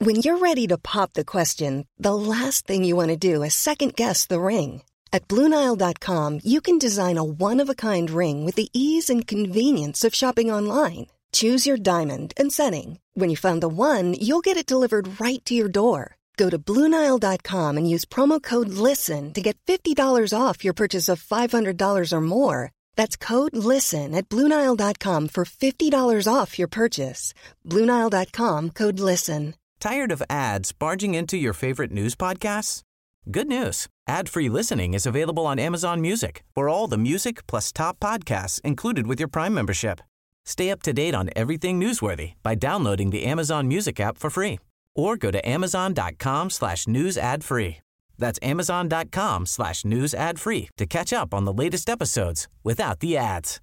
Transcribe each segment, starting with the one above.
When you're ready to pop the question, the last thing you want to do is second-guess the ring. At BlueNile.com, you can design a one-of-a-kind ring with the ease and convenience of shopping online. Choose your diamond and setting. When you find the one, you'll get it delivered right to your door. Go to BlueNile.com and use promo code LISTEN to get $50 off your purchase of $500 or more. That's code LISTEN at BlueNile.com for $50 off your purchase. BlueNile.com, code LISTEN. Tired of ads barging into your favorite news podcasts? Good news. Ad-free listening is available on Amazon Music for all the music plus top podcasts included with your Prime membership. Stay up to date on everything newsworthy by downloading the Amazon Music app for free or go to amazon.com/news ad free. That's amazon.com/news ad free to catch up on the latest episodes without the ads.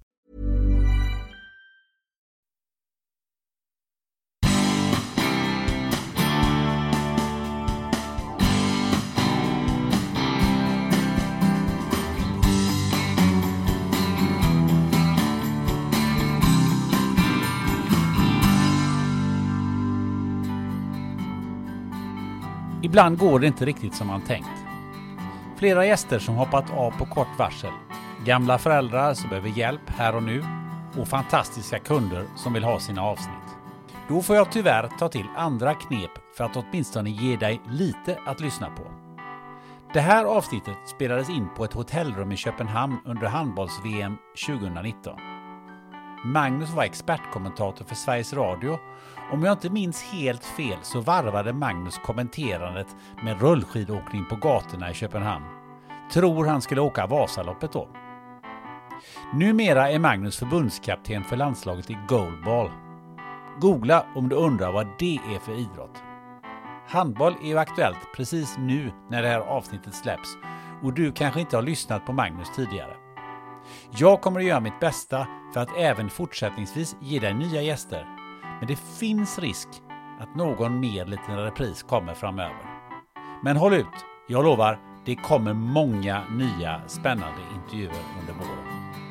Ibland går det inte riktigt som man tänkt. Flera gäster som hoppat av på kort varsel. Gamla föräldrar som behöver hjälp här och nu. Och fantastiska kunder som vill ha sina avsnitt. Då får jag tyvärr ta till andra knep för att åtminstone ge dig lite att lyssna på. Det här avsnittet spelades in på ett hotellrum i Köpenhamn under handbolls-VM 2019. Magnus var expertkommentator för Sveriges Radio. Om jag inte minns helt fel så varvade Magnus kommenterandet med rullskidåkning på gatorna i Köpenhamn. Tror han skulle åka Vasaloppet då. Numera är Magnus förbundskapten för landslaget i goalball. Googla om du undrar vad det är för idrott. Handboll är ju aktuellt precis nu när det här avsnittet släpps och du kanske inte har lyssnat på Magnus tidigare. Jag kommer att göra mitt bästa för att även fortsättningsvis ge dig nya gäster. Men det finns risk att någon mer liten repris kommer framöver. Men håll ut, jag lovar, det kommer många nya spännande intervjuer under våren.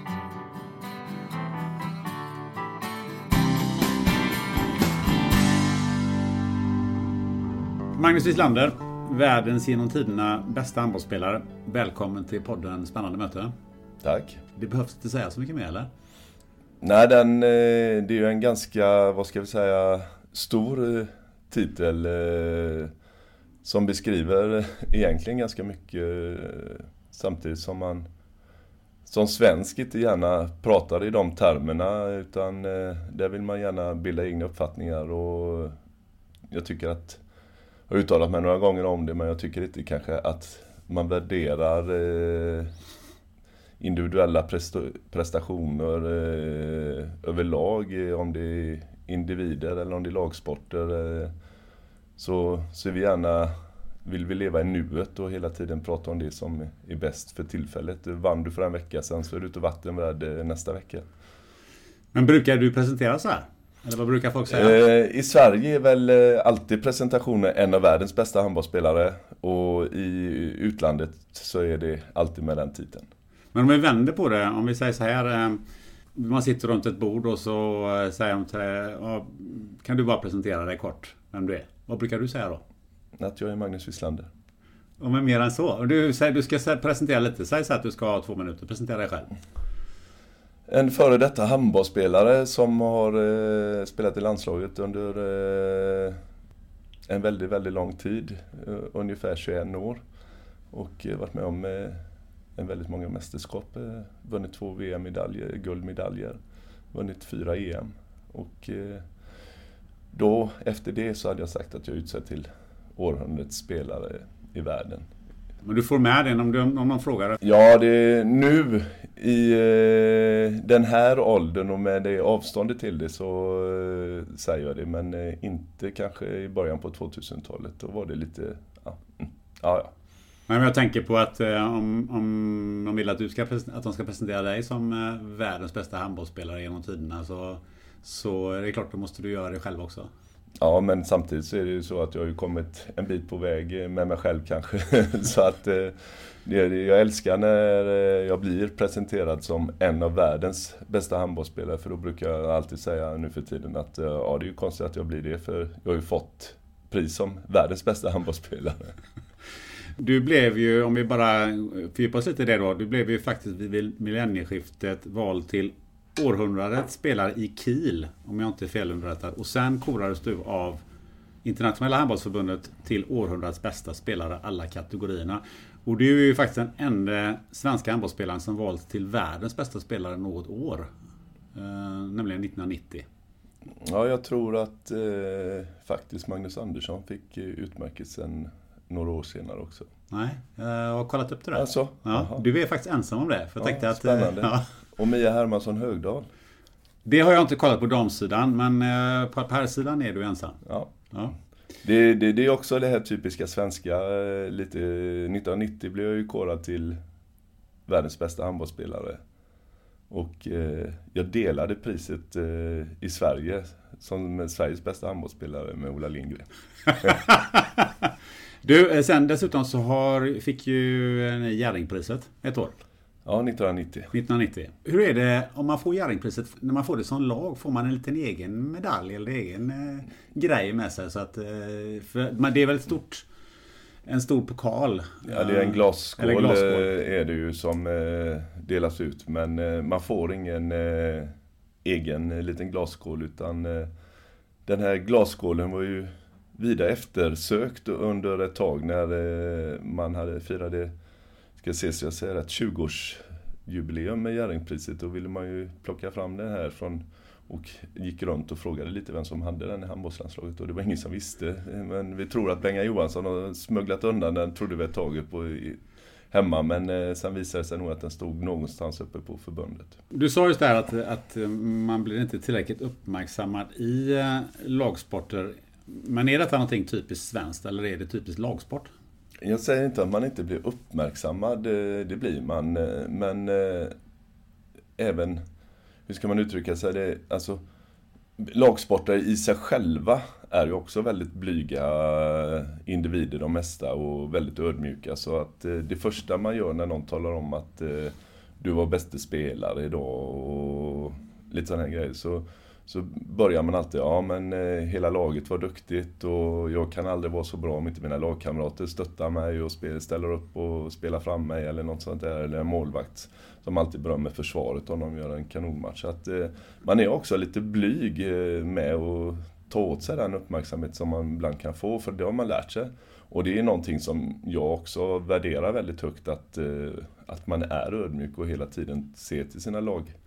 Magnus Wislander, världens genom tiderna bästa handbollsspelare. Välkommen till podden Spännande möte. Tack. Det behövs inte säga så mycket mer, eller? Nej, det är ju en ganska, vad ska vi säga, stor titel som beskriver egentligen ganska mycket, samtidigt som man som svensk inte gärna pratar i de termerna, utan där vill man gärna bilda egna uppfattningar. Och jag tycker att, jag har uttalat mig några gånger om det, men jag tycker inte kanske att man värderar individuella prestationer överlag, om det är individer eller om det är lagsporter, så vill vi leva i nuet och hela tiden prata om det som är bäst för tillfället. Vann du för en vecka sedan så är du ute vattenvärd nästa vecka. Men brukar du presentera så här? Eller vad brukar folk säga? I Sverige är väl alltid presentationen en av världens bästa handbollsspelare, och i utlandet så är det alltid med den titeln. Men om vi vänder på det, om vi säger så här, man sitter runt ett bord och så säger de till dig, kan du bara presentera dig kort vem du är? Vad brukar du säga då? Att jag är Magnus Wislander. Ja, men mer än så. Du ska presentera lite, säg så att du ska ha 2 minuter, presentera dig själv. En före detta handbollsspelare som har spelat i landslaget under en väldigt, väldigt lång tid, ungefär 21 år, och varit med om en väldigt många mästerskap, vunnit 2 VM-medaljer, guldmedaljer, vunnit 4 EM, och då efter det så hade jag sagt att jag utsett till århundradets spelare i världen. Men du får med den om man frågar? Ja, det är nu i den här åldern och med det avståndet till det så säger jag det, men inte kanske i början på 2000-talet. Då var det lite, ja. Men jag tänker på att om de vill att de ska presentera dig som världens bästa handbollsspelare genom tiderna, så är det klart, då måste du göra det själv också. Ja, men samtidigt så är det ju så att jag har ju kommit en bit på väg med mig själv kanske. Så att jag älskar när jag blir presenterad som en av världens bästa handbollsspelare. För då brukar jag alltid säga nu för tiden att det är ju konstigt att jag blir det. För jag har ju fått pris som världens bästa handbollsspelare. Du blev ju, om vi bara fördjupar oss lite i det då, du blev ju faktiskt vid millennieskiftet vald till århundradets spelare i Kiel, om jag inte är felunderrättad. Och sen korades du av Internationella handbollsförbundet till århundradets bästa spelare alla kategorierna. Och du är ju faktiskt den enda svenska handbollsspelaren som valts till världens bästa spelare något år. Nämligen 1990. Ja, jag tror att faktiskt Magnus Andersson fick utmärkelsen några år senare också. Nej, jag har kollat upp det där. Alltså, ja, du är faktiskt ensam om det. För jag tänkte att, spännande. Och Mia Hermansson Högdahl. Det har jag inte kollat på damsidan, men på herrsidan är du ensam. Ja. Ja. Det är också det här typiska svenska. Lite 1990 blev jag ju korad till världens bästa handbollsspelare. Och jag delade priset i Sverige som Sveriges bästa handbollsspelare med Ola Lindgren. Du, sen dessutom så fick ju Jerringpriset ett år. Ja, 1990. Hur är det om man får Jerringpriset? När man får det som lag, får man en liten egen medalj eller egen grej med sig? Så att, för det är väl en stor pokal. Ja, det är en glasskål är det ju som delas ut. Men man får ingen egen liten glasskål, utan den här glasskålen var ju vida eftersökt under ett tag när man hade firade, ska se så jag säger rätt, 20-årsjubileum med Jerringpriset. Då ville man ju plocka fram den här och gick runt och frågade lite vem som hade den i handbollslandslaget, och det var ingen som visste. Men vi tror att Benga Johansson har smugglat undan den, trodde vi ett tag hemma, men sen visade det sig nog att den stod någonstans uppe på förbundet. Du sa just där att man blir inte tillräckligt uppmärksammad i lagsporter. Men är detta någonting typiskt svenskt eller är det typiskt lagsport? Jag säger inte att man inte blir uppmärksammad, det blir man. Men även, hur ska man uttrycka sig, det, alltså, lagsportare i sig själva är ju också väldigt blyga individer de mesta och väldigt ödmjuka. Så att det första man gör när någon talar om att du var bästa spelare idag och lite sådana här grejer, så börjar man alltid, men hela laget var duktigt och jag kan aldrig vara så bra om inte mina lagkamrater stöttar mig och ställer upp och spelar fram mig eller något sånt där, eller en målvakt som alltid berömmer försvaret om de gör en kanonmatch. Så att man är också lite blyg med att ta åt sig den uppmärksamhet som man ibland kan få, för det har man lärt sig. Och det är någonting som jag också värderar väldigt högt, att man är ödmjuk och hela tiden ser till sina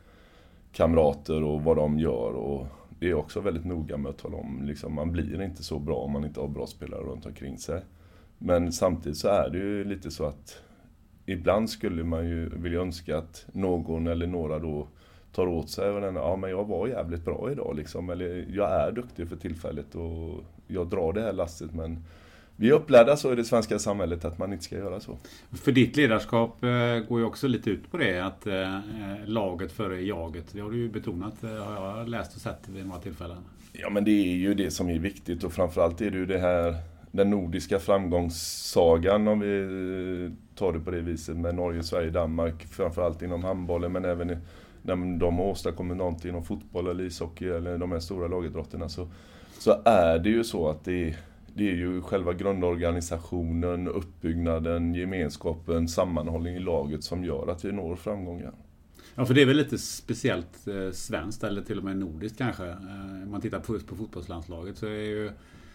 lagkamrater och vad de gör, och det är också väldigt noga med att tala om, liksom, man blir inte så bra om man inte har bra spelare runt omkring sig. Men samtidigt så är det ju lite så att ibland skulle man ju vilja önska att någon eller några då tar åt sig och men jag var jävligt bra idag liksom, eller jag är duktig för tillfället och jag drar det här lastet, men vi är upplärda så i det svenska samhället att man inte ska göra så. För ditt ledarskap går ju också lite ut på det, att laget före jaget. Det har du ju betonat, har jag läst och sett vid några tillfällen. Ja, men det är ju det som är viktigt, och framförallt är det ju det här, den nordiska framgångssagan, om vi tar det på det viset, med Norge, Sverige, Danmark, framförallt inom handbollen, men även när de åstadkommer någonting inom fotboll eller ishockey eller de här stora lagidrotterna, så är det ju så att det är ju själva grundorganisationen, uppbyggnaden, gemenskapen, sammanhållning i laget som gör att vi når framgångar. Ja, för det är väl lite speciellt svenskt eller till och med nordiskt kanske. Om man tittar på fotbollslandslaget så är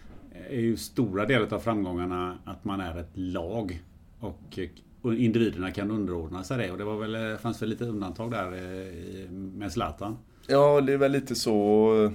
ju stora delar av framgångarna att man är ett lag och individerna kan underordna sig det. Och det fanns väl lite undantag där med Zlatan. Ja, det är väl lite så.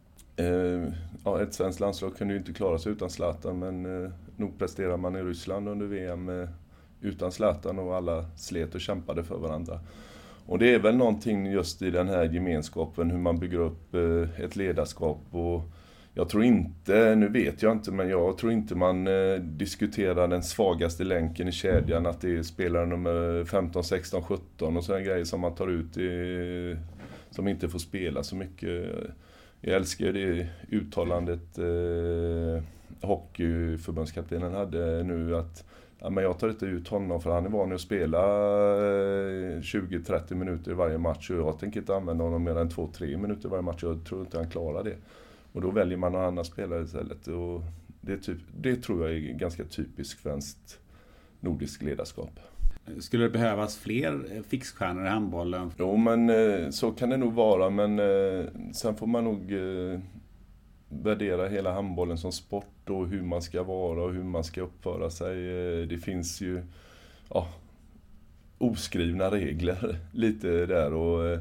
Ett svenskt landslag kunde ju inte klara sig utan Zlatan, men nog presterar man i Ryssland under VM utan Zlatan, och alla slet och kämpade för varandra. Och det är väl någonting just i den här gemenskapen, hur man bygger upp ett ledarskap. Och jag tror inte, nu vet jag inte, men jag tror inte man diskuterar den svagaste länken i kedjan, att det är spelare nummer 15, 16, 17 och sådana grejer som man tar ut som inte får spela så mycket. Jag älskar det uttalandet hockeyförbundskaptenen hade nu, att men jag tar inte ut honom för han är van att spela 20-30 minuter i varje match, och jag tänker inte använda honom mer än 2-3 minuter i varje match. Jag tror inte han klarar det. Och då väljer man någon annan spelare istället. Och Det tror jag är ganska typiskt svenskt nordiskt ledarskap. Skulle det behövas fler fixstjärnor i handbollen? Jo, men så kan det nog vara, men sen får man nog värdera hela handbollen som sport och hur man ska vara och hur man ska uppföra sig. Det finns ju oskrivna regler lite där, och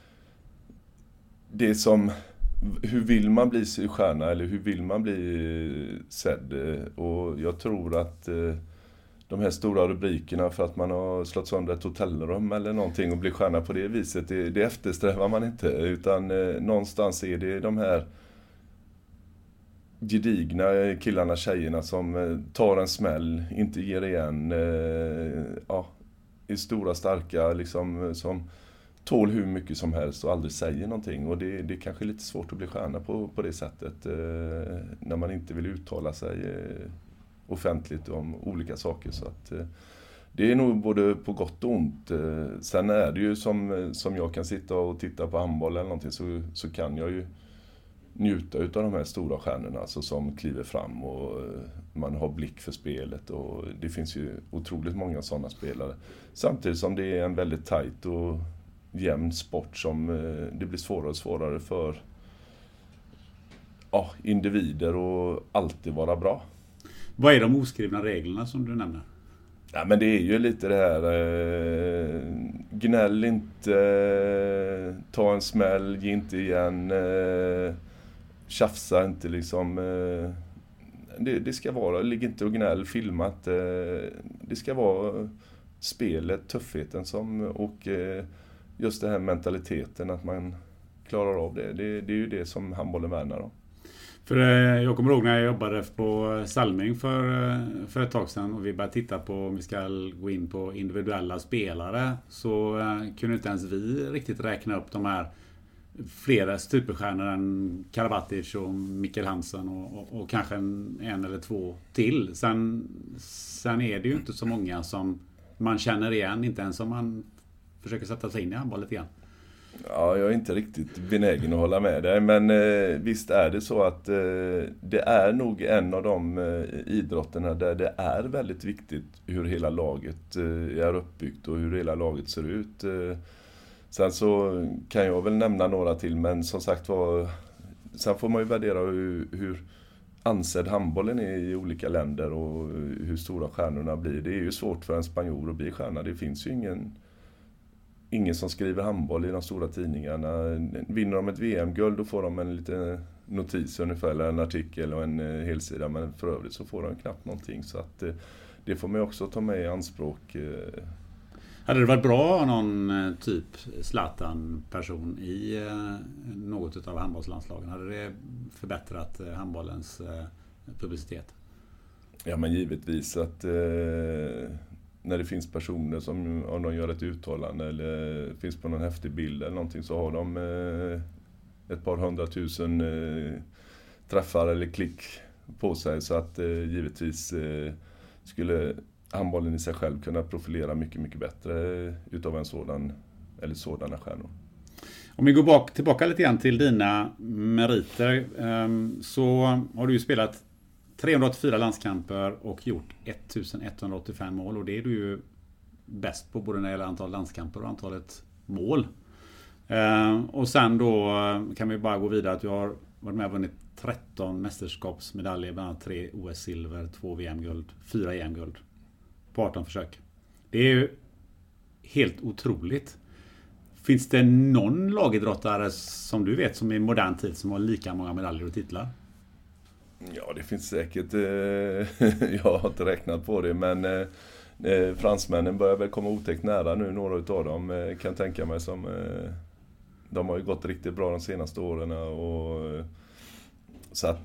det som hur vill man bli stjärna eller hur vill man bli sedd, och jag tror att de här stora rubrikerna för att man har slått sönder ett hotellrum eller någonting och blir stjärna på det viset, det eftersträvar man inte, utan någonstans är det de här gedigna killarna, tjejerna som tar en smäll, inte ger igen, är stora, starka, liksom, som tål hur mycket som helst och aldrig säger någonting. Och det är kanske lite svårt att bli stjärna på det sättet, när man inte vill uttala sig offentligt om olika saker. Så att det är nog både på gott och ont. Sen är det ju som jag kan sitta och titta på handboll eller någonting, så kan jag ju njuta utav de här stora stjärnorna, alltså, som kliver fram och man har blick för spelet, och det finns ju otroligt många sådana spelare. Samtidigt som det är en väldigt tajt och jämn sport som det blir svårare och svårare för individer och alltid vara bra. Vad är de oskrivna reglerna som du nämner? Ja, men det är ju lite det här, gnäll inte, ta en smäll, ge inte igen, tjafsa inte liksom. Det ska vara, ligg inte och gnäll, filma inte. Det ska vara spelet, tuffheten och just den här mentaliteten att man klarar av det. Det är ju det som handbollen värnar om. För jag kommer ihåg när jag jobbade på Salming för ett tag sedan och vi började titta på om vi ska gå in på individuella spelare, så kunde inte ens vi riktigt räkna upp de här flera superstjärnor än Karabatic och Mikkel Hansen och kanske en eller två till. Sen är det ju inte så många som man känner igen, inte ens om man försöker sätta sig in i handboll lite grann. Ja, jag är inte riktigt benägen att hålla med dig, men visst är det så att det är nog en av de idrotterna där det är väldigt viktigt hur hela laget är uppbyggt och hur hela laget ser ut. Sen så kan jag väl nämna några till, men som sagt sen får man ju värdera hur ansedd handbollen är i olika länder och hur stora stjärnorna blir. Det är ju svårt för en spanjor att bli stjärna. Det finns ju ingen som skriver handboll i de stora tidningarna. Vinner de ett VM-guld, då får de en liten notis ungefär, eller en artikel och en helsida, men för övrigt så får de knappt någonting. Så att det får man också ta med i anspråk. Hade det varit bra att ha någon typ Zlatan-person i något av handbollslandslagen? Hade det förbättrat handbollens publicitet? Ja, men givetvis att när det finns personer som, om de gör ett uttalande eller finns på någon häftig bild eller någonting, så har de ett par 100 000 träffar eller klick på sig. Så att givetvis skulle handbollen i sig själv kunna profilera mycket, mycket bättre utav en sådan eller sådana stjärnor. Om vi går tillbaka lite grann till dina meriter, så har du ju spelat 384 landskamper och gjort 1185 mål, och det är du ju bäst på både när det gäller antal landskamper och antalet mål. Och sen då kan vi bara gå vidare att du har varit med och vunnit 13 mästerskapsmedaljer, bland annat 3 OS-silver, 2 VM-guld, 4 EM-guld på 18 försök. Det är ju helt otroligt. Finns det någon lagidrottare som du vet som i modern tid som har lika många medaljer och titlar? Ja, det finns säkert. Jag har inte räknat på det, men fransmännen börjar väl komma otäckt nära nu, några utav dem kan tänka mig, som de har ju gått riktigt bra de senaste åren, och så att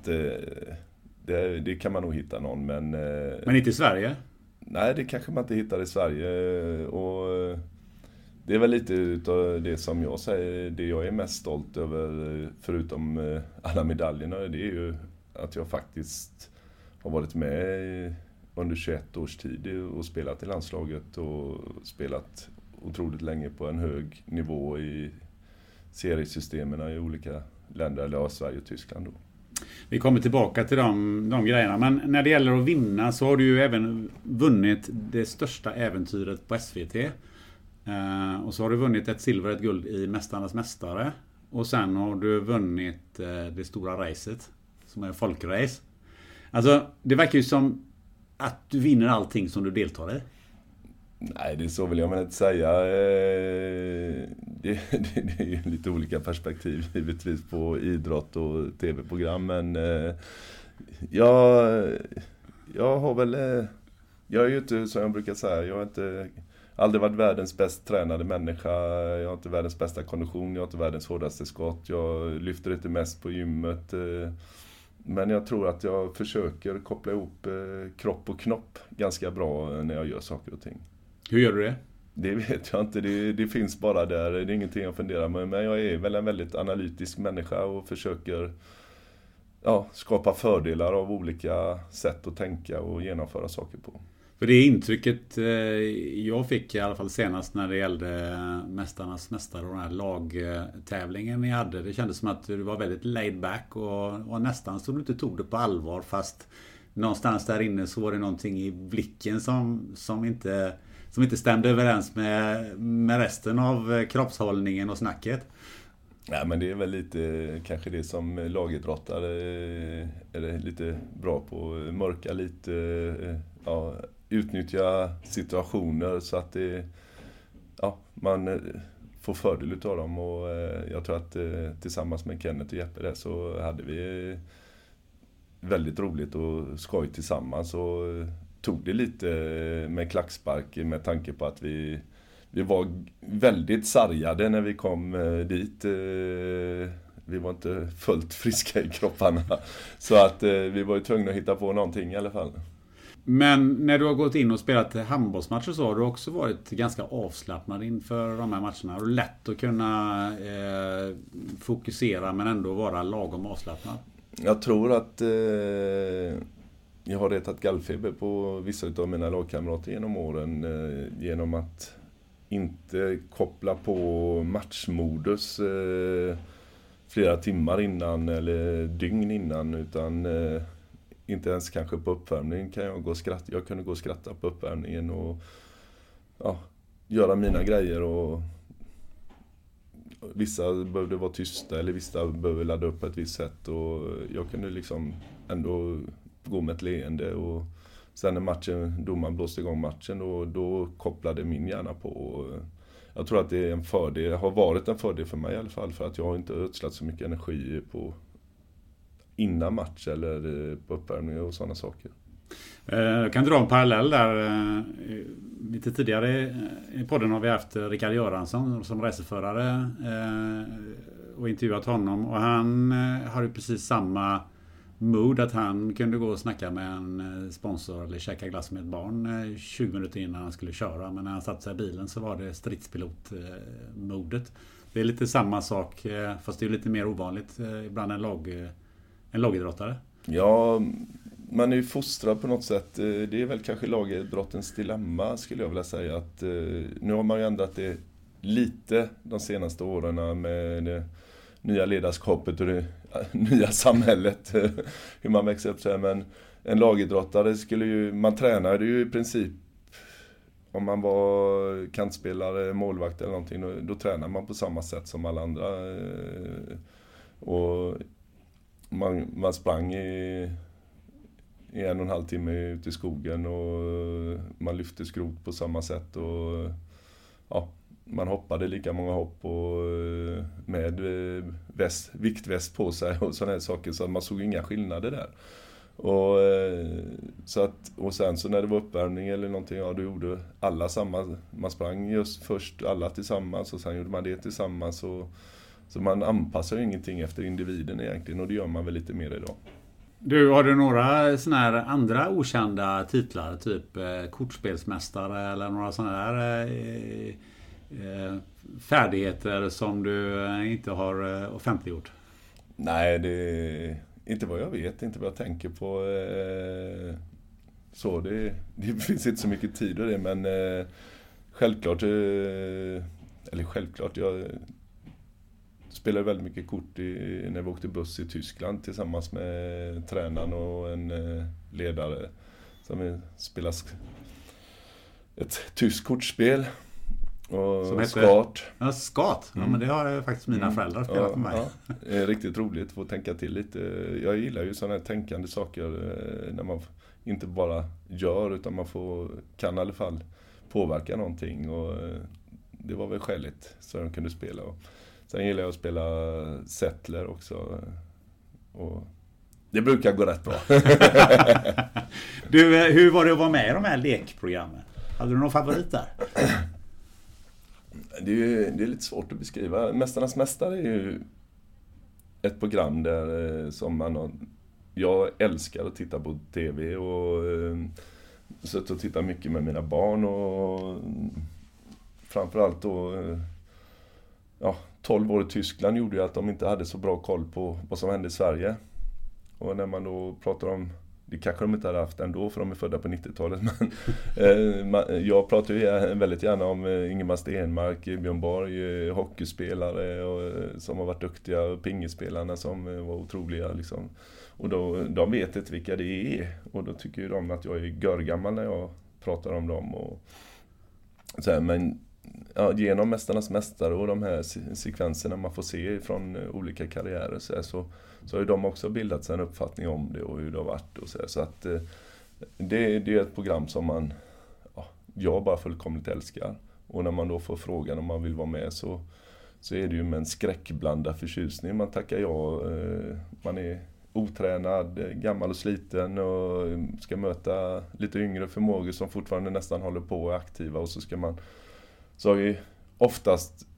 det kan man nog hitta någon, men inte i Sverige? Nej, det kanske man inte hittar i Sverige, och det är väl lite utav det som jag säger, det jag är mest stolt över, förutom alla medaljerna, det är ju att jag faktiskt har varit med under 21 års tid och spelat i landslaget och spelat otroligt länge på en hög nivå i seriesystemen i olika länder, eller Sverige och Tyskland då. Vi kommer tillbaka till de grejerna. Men när det gäller att vinna så har du ju även vunnit det största äventyret på SVT. Och så har du vunnit ett silver och ett guld i Mästarnas mästare. Och sen har du vunnit det stora racet som är folkrace. Alltså det verkar ju som att du vinner allting som du deltar i. Nej, det är så vill jag men inte säga. Det är ju lite olika perspektiv givetvis på idrott och tv-program. Men jag har väl... Jag är ju inte, som jag brukar säga, jag har inte aldrig varit världens bäst tränade människa. Jag har inte världens bästa kondition, jag har inte världens hårdaste skott. Jag lyfter inte mest på gymmet. Men jag tror att jag försöker koppla ihop kropp och knopp ganska bra när jag gör saker och ting. Hur gör du det? Det vet jag inte, det finns bara där. Det är ingenting jag funderar med. Men jag är väl en väldigt analytisk människa och försöker skapa fördelar av olika sätt att tänka och genomföra saker på. För det intrycket jag fick i alla fall senast när det gällde Mästarnas mästare och den här lagtävlingen ni hade. Det kändes som att du var väldigt laid back och nästan så du inte tog det på allvar, fast någonstans där inne så var det någonting i blicken som inte stämde överens med resten av kroppshållningen och snacket. Ja, men det är väl lite kanske det som lagidrottare är lite bra på. Mörka lite, utnyttja situationer så att man får fördel av dem. Och jag tror att tillsammans med Kenneth och Jeppe där så hade vi väldigt roligt och skoj tillsammans och tog det lite med klackspark med tanke på att vi var väldigt sargade när vi kom dit. Vi var inte fullt friska i kropparna. Så att vi var ju tvungna att hitta på någonting i alla fall. Men när du har gått in och spelat handbollsmatcher så har du också varit ganska avslappnad inför de här matcherna. Har du lätt att kunna fokusera men ändå vara lagom avslappnad? Jag tror att jag har retat gallfeber på vissa av mina lagkamrater genom åren genom att inte koppla på matchmodus flera timmar innan eller dygn innan, utan inte ens kanske på uppvärmningen kan jag gå och skratta. Jag kunde gå och skratta på uppvärmningen och göra mina grejer, och vissa behövde vara tysta eller vissa behövde ladda upp på ett visst sätt, och jag kunde liksom ändå gå med ett leende. Och sen när domaren blåste igång matchen då kopplade min hjärna på. Och jag tror att det är en fördel, har varit en fördel för mig i alla fall, för att jag har inte ödslat så mycket energi på innan match eller på uppvärmning och sådana saker. Jag kan dra en parallell där. Lite tidigare i podden har vi haft Rickard Göransson som reseförare och intervjuat honom, och han har ju precis samma mood, att han kunde gå och snacka med en sponsor eller käka glass med ett barn 20 minuter innan han skulle köra, men när han satt sig i bilen så var det stridspilot-modet. Det är lite samma sak, fast det är lite mer ovanligt bland en lagidrottare. Ja, man är ju fostrad på något sätt. Det är väl kanske lagidrottens dilemma, skulle jag vilja säga. Att nu har man ju ändrat det lite de senaste åren med det nya ledarskapet och det nya samhället, hur man växer upp så här. Men en lagidrottare man tränade ju i princip, om man var kantspelare, målvakt eller någonting, då tränar man på samma sätt som alla andra. Och man sprang i 1,5 timme ute i skogen, och man lyfte skrot på samma sätt, och man hoppade lika många hopp och med viktväst på sig och sådana här saker, så man såg inga skillnader där. Och sen så när det var uppvärmning eller någonting, då gjorde alla samma. Man sprang just först alla tillsammans och sen gjorde man det tillsammans, så man anpassar ju ingenting efter individen egentligen, och det gör man väl lite mer idag. Har du några såna här andra okända titlar, typ kortspelsmästare eller några såna här färdigheter som du inte har offentliggjort? Nej, det är inte vad jag vet, inte vad jag tänker på. Så det finns inte så mycket tid och det, men spelade väldigt mycket kort när vi åkte buss i Tyskland tillsammans med tränaren och en ledare. Som vi spelade ett tyskt kortspel. Och som heter skat. Ja, skat. Ja, men det har faktiskt mina föräldrar spelat med mig. Ja, det är riktigt roligt att få tänka till lite. Jag gillar ju sådana här tänkande saker när man inte bara gör utan man kan i alla fall påverka någonting. Och det var väl skäligt så de kunde spela. Och sen gillar jag att spela settler också. Och det brukar gå rätt bra. Du, hur var det att vara med i de här lekprogrammen? Hade du någon favorit där? Det är lite svårt att beskriva. Mästarnas mästare är ju ett program där som jag älskar att titta på tv och suttit och titta mycket med mina barn och framförallt då 12 år i Tyskland gjorde ju att de inte hade så bra koll på vad som hände i Sverige. Och när man då pratar om, det kanske de inte hade haft ändå för de är födda på 90-talet, men jag pratar ju väldigt gärna om Ingemar Stenmark, Björn Borg, hockeyspelare som har varit duktiga, pingispelarna som var otroliga liksom. Och då, de vet inte vilka det är och då tycker ju de att jag är görgammal när jag pratar om dem och så här, men genom Mästarnas mästare och de här sekvenserna man får se från olika karriärer så har ju de också bildat sig en uppfattning om det och hur det har varit och så att det är ett program som jag bara fullkomligt älskar. Och när man då får frågan om man vill vara med så är det ju med en skräckblandad förtjusning man tackar ja. Man är otränad, gammal och sliten och ska möta lite yngre förmågor som fortfarande nästan håller på och är aktiva och så har ju oftast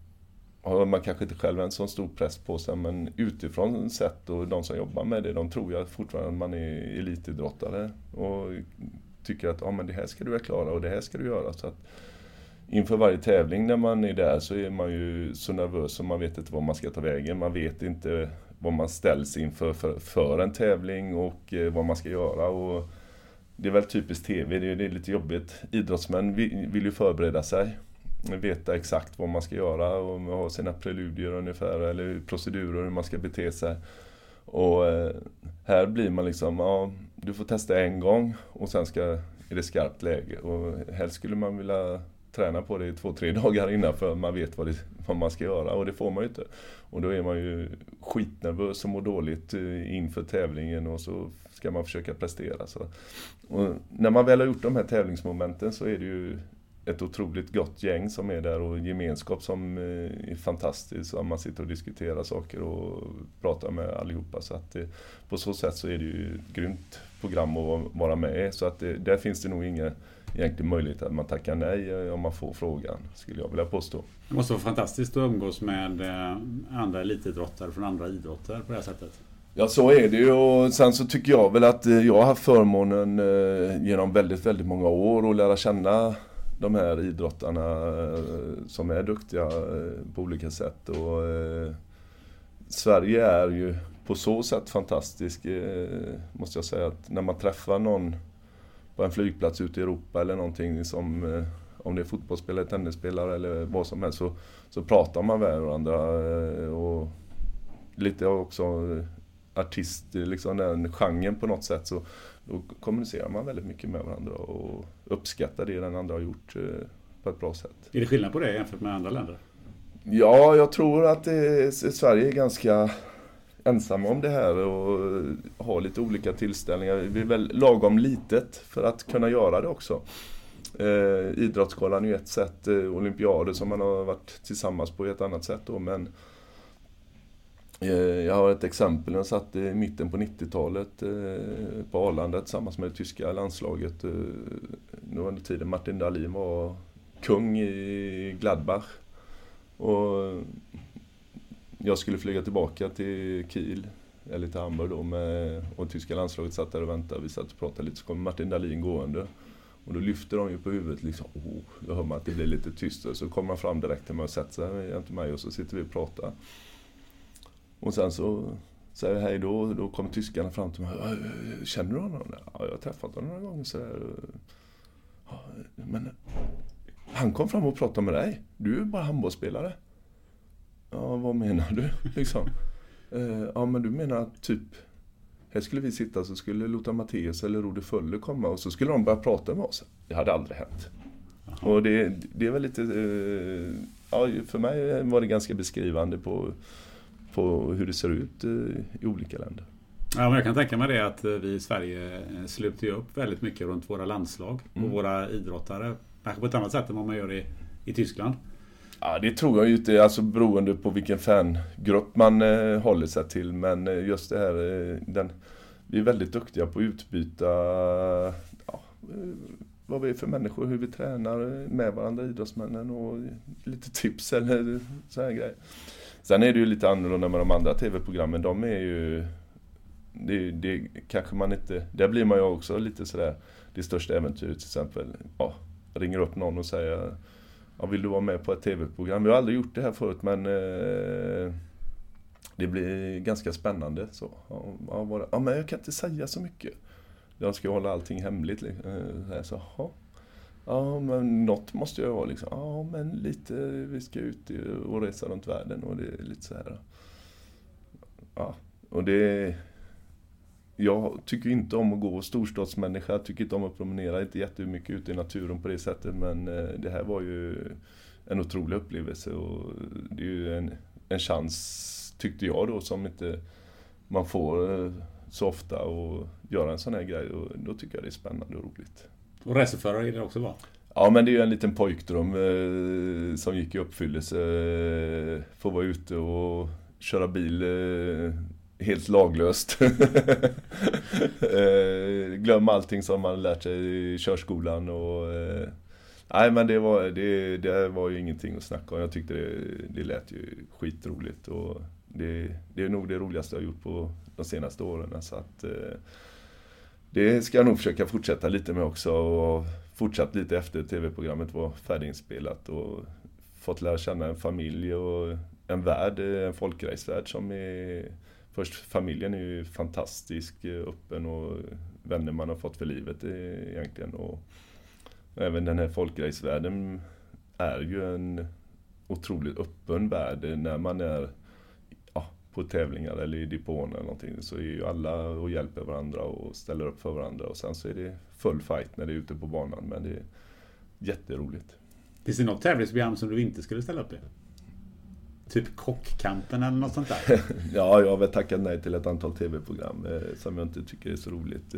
har man kanske inte själv en sån stor press på sig, men utifrån sett och de som jobbar med det, de tror jag fortfarande att man är elitidrottare och tycker att men det här ska du klara och det här ska du göra. Så att inför varje tävling när man är där så är man ju så nervös och man vet inte vad man ska ta vägen. Man vet inte vad man ställs inför för en tävling och vad man ska göra. Och det är väl typiskt tv, det är lite jobbigt. Idrottsmän vill ju förbereda sig. Veta exakt vad man ska göra och ha sina preludier ungefär eller procedurer hur man ska bete sig. Och här blir man liksom, du får testa en gång och sen är det skarpt läge. Och helst skulle man vilja träna på det i 2-3 dagar innan för man vet vad man ska göra och det får man ju inte. Och då är man ju skitnervös och mår dåligt inför tävlingen och så ska man försöka prestera. Så. Och när man väl har gjort de här tävlingsmomenten så är det ju ett otroligt gott gäng som är där och gemenskap som är fantastiskt. Man sitter och diskuterar saker och pratar med allihopa. Så att på så sätt så är det ju ett grymt program att vara med i. Så att där finns det nog ingen egentligen möjlighet att man tackar nej om man får frågan, skulle jag vilja påstå. Det måste vara fantastiskt att umgås med andra elitidrottare från andra idrotter på det här sättet. Ja, så är det ju och sen så tycker jag väl att jag har haft förmånen genom väldigt, väldigt många år att lära känna de här idrottarna som är duktiga på olika sätt och Sverige är ju på så sätt fantastisk, måste jag säga, att när man träffar någon på en flygplats ute i Europa eller någonting som om det är fotbollsspelare, tennisspelare eller vad som helst så pratar man med varandra och lite också artist, liksom den genren på något sätt så då kommunicerar man väldigt mycket med varandra och uppskattar det den andra har gjort på ett bra sätt. Är det skillnad på det jämfört med andra länder? Ja, jag tror att Sverige är ganska ensamma om det här och har lite olika tillställningar. Vi är väl lagom litet för att kunna göra det också. Idrottsskolan är ju ett sätt, olympiader som man har varit tillsammans på ett annat sätt då, men jag har ett exempel. Jag satt i mitten på 90-talet på Arlanda tillsammans med det tyska landslaget. Nu under tiden Martin Dahlin var kung i Gladbach. Och jag skulle flyga tillbaka till Kiel, eller till Hamburg då, och tyska landslaget satt där och väntade. Vi satt och pratade lite, så kom Martin Dahlin gående. Och då lyfter de ju på huvudet liksom, då hör man att det blir lite tyst. Så kommer man fram direkt till mig och sätter sig jämte mig och så sitter vi och pratar. Och sen så säger jag hej då, och då kommer tyskarna fram till mig. Känner du honom? Ja, jag har träffat honom några gånger så där. Ja, men han kom fram och pratade med dig. Du är bara handbollsspelare. Ja, vad menar du? Liksom. Ja, men du menar typ, här skulle vi sitta så skulle Lothar Matthäus eller Rode Föller komma och så skulle de börja prata med oss. Det hade aldrig hänt. Aha. Och det är väl lite, ja, för mig var det ganska beskrivande på hur det ser ut i olika länder. Ja, men jag kan tänka mig det att vi i Sverige sluter ju upp väldigt mycket runt våra landslag och våra idrottare. Kanske på ett annat sätt än vad man gör i Tyskland. Ja, det tror jag ju inte, alltså beroende på vilken fangrupp man håller sig till. Men just det här, vi är väldigt duktiga på att utbyta vad vi är för människor, hur vi tränar med varandra, idrottsmännen, och lite tips eller så här grejer. Sen är det ju lite annorlunda med de andra tv-programmen. De är ju, det kanske man inte, där blir man ju också lite sådär, det största äventyret till exempel. Ja, ringer upp någon och säger, ja, vill du vara med på ett tv-program? Vi har aldrig gjort det här förut, men det blir ganska spännande. Så, ja, men jag kan inte säga så mycket. Jag ska hålla allting hemligt. Så, ja, men något måste jag vara liksom. Ja, men lite, vi ska ut och resa runt världen och det är lite så här. Ja, och det, jag tycker inte om att gå storstadsmänniska, jag tycker inte om att promenera, inte jättemycket ute i naturen på det sättet, men det här var ju en otrolig upplevelse och det är ju en chans, tyckte jag då, som inte man får så ofta att göra en sån här grej, och då tycker jag det är spännande och roligt. Och racerförare är det också, va? Ja, men det är ju en liten pojkdröm som gick i uppfyllelse. Få vara ute och köra bil helt laglöst. Glöm allting som man lärt sig i körskolan. Och, nej, men det var ju ingenting att snacka om. Jag tyckte det lät ju skitroligt. Och det är nog det roligaste jag har gjort på de senaste åren. Så att, det ska jag nog försöka fortsätta lite med också. Och fortsatt lite efter tv-programmet var färdiginspelat. Och fått lära känna en familj och en värld, en folkracevärld som är... Först, familjen är ju fantastisk, öppen, och vänner man har fått för livet egentligen. Och även den här folkracevärlden är ju en otroligt öppen värld. När man är på tävlingar eller i depån eller någonting, så är ju alla och hjälper varandra och ställer upp för varandra. Och sen så är det full fight när det är ute på banan, men det är jätteroligt. Finns det något tävlingsprogram som du inte skulle ställa upp i? Typ Kockkampen eller något sånt där? Ja, jag har väl tackat nej till ett antal tv-program som jag inte tycker är så roligt.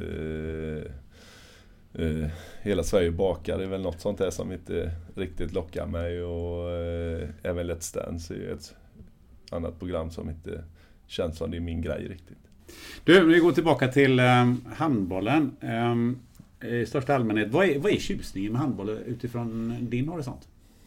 Hela Sverige bakar är väl något sånt där som inte riktigt lockar mig, och även Let's Dance är ett annat program som inte känns som det är min grej riktigt. Du, vi går tillbaka till handbollen. I största allmänhet, vad är tjusningen med handboll utifrån din horisont?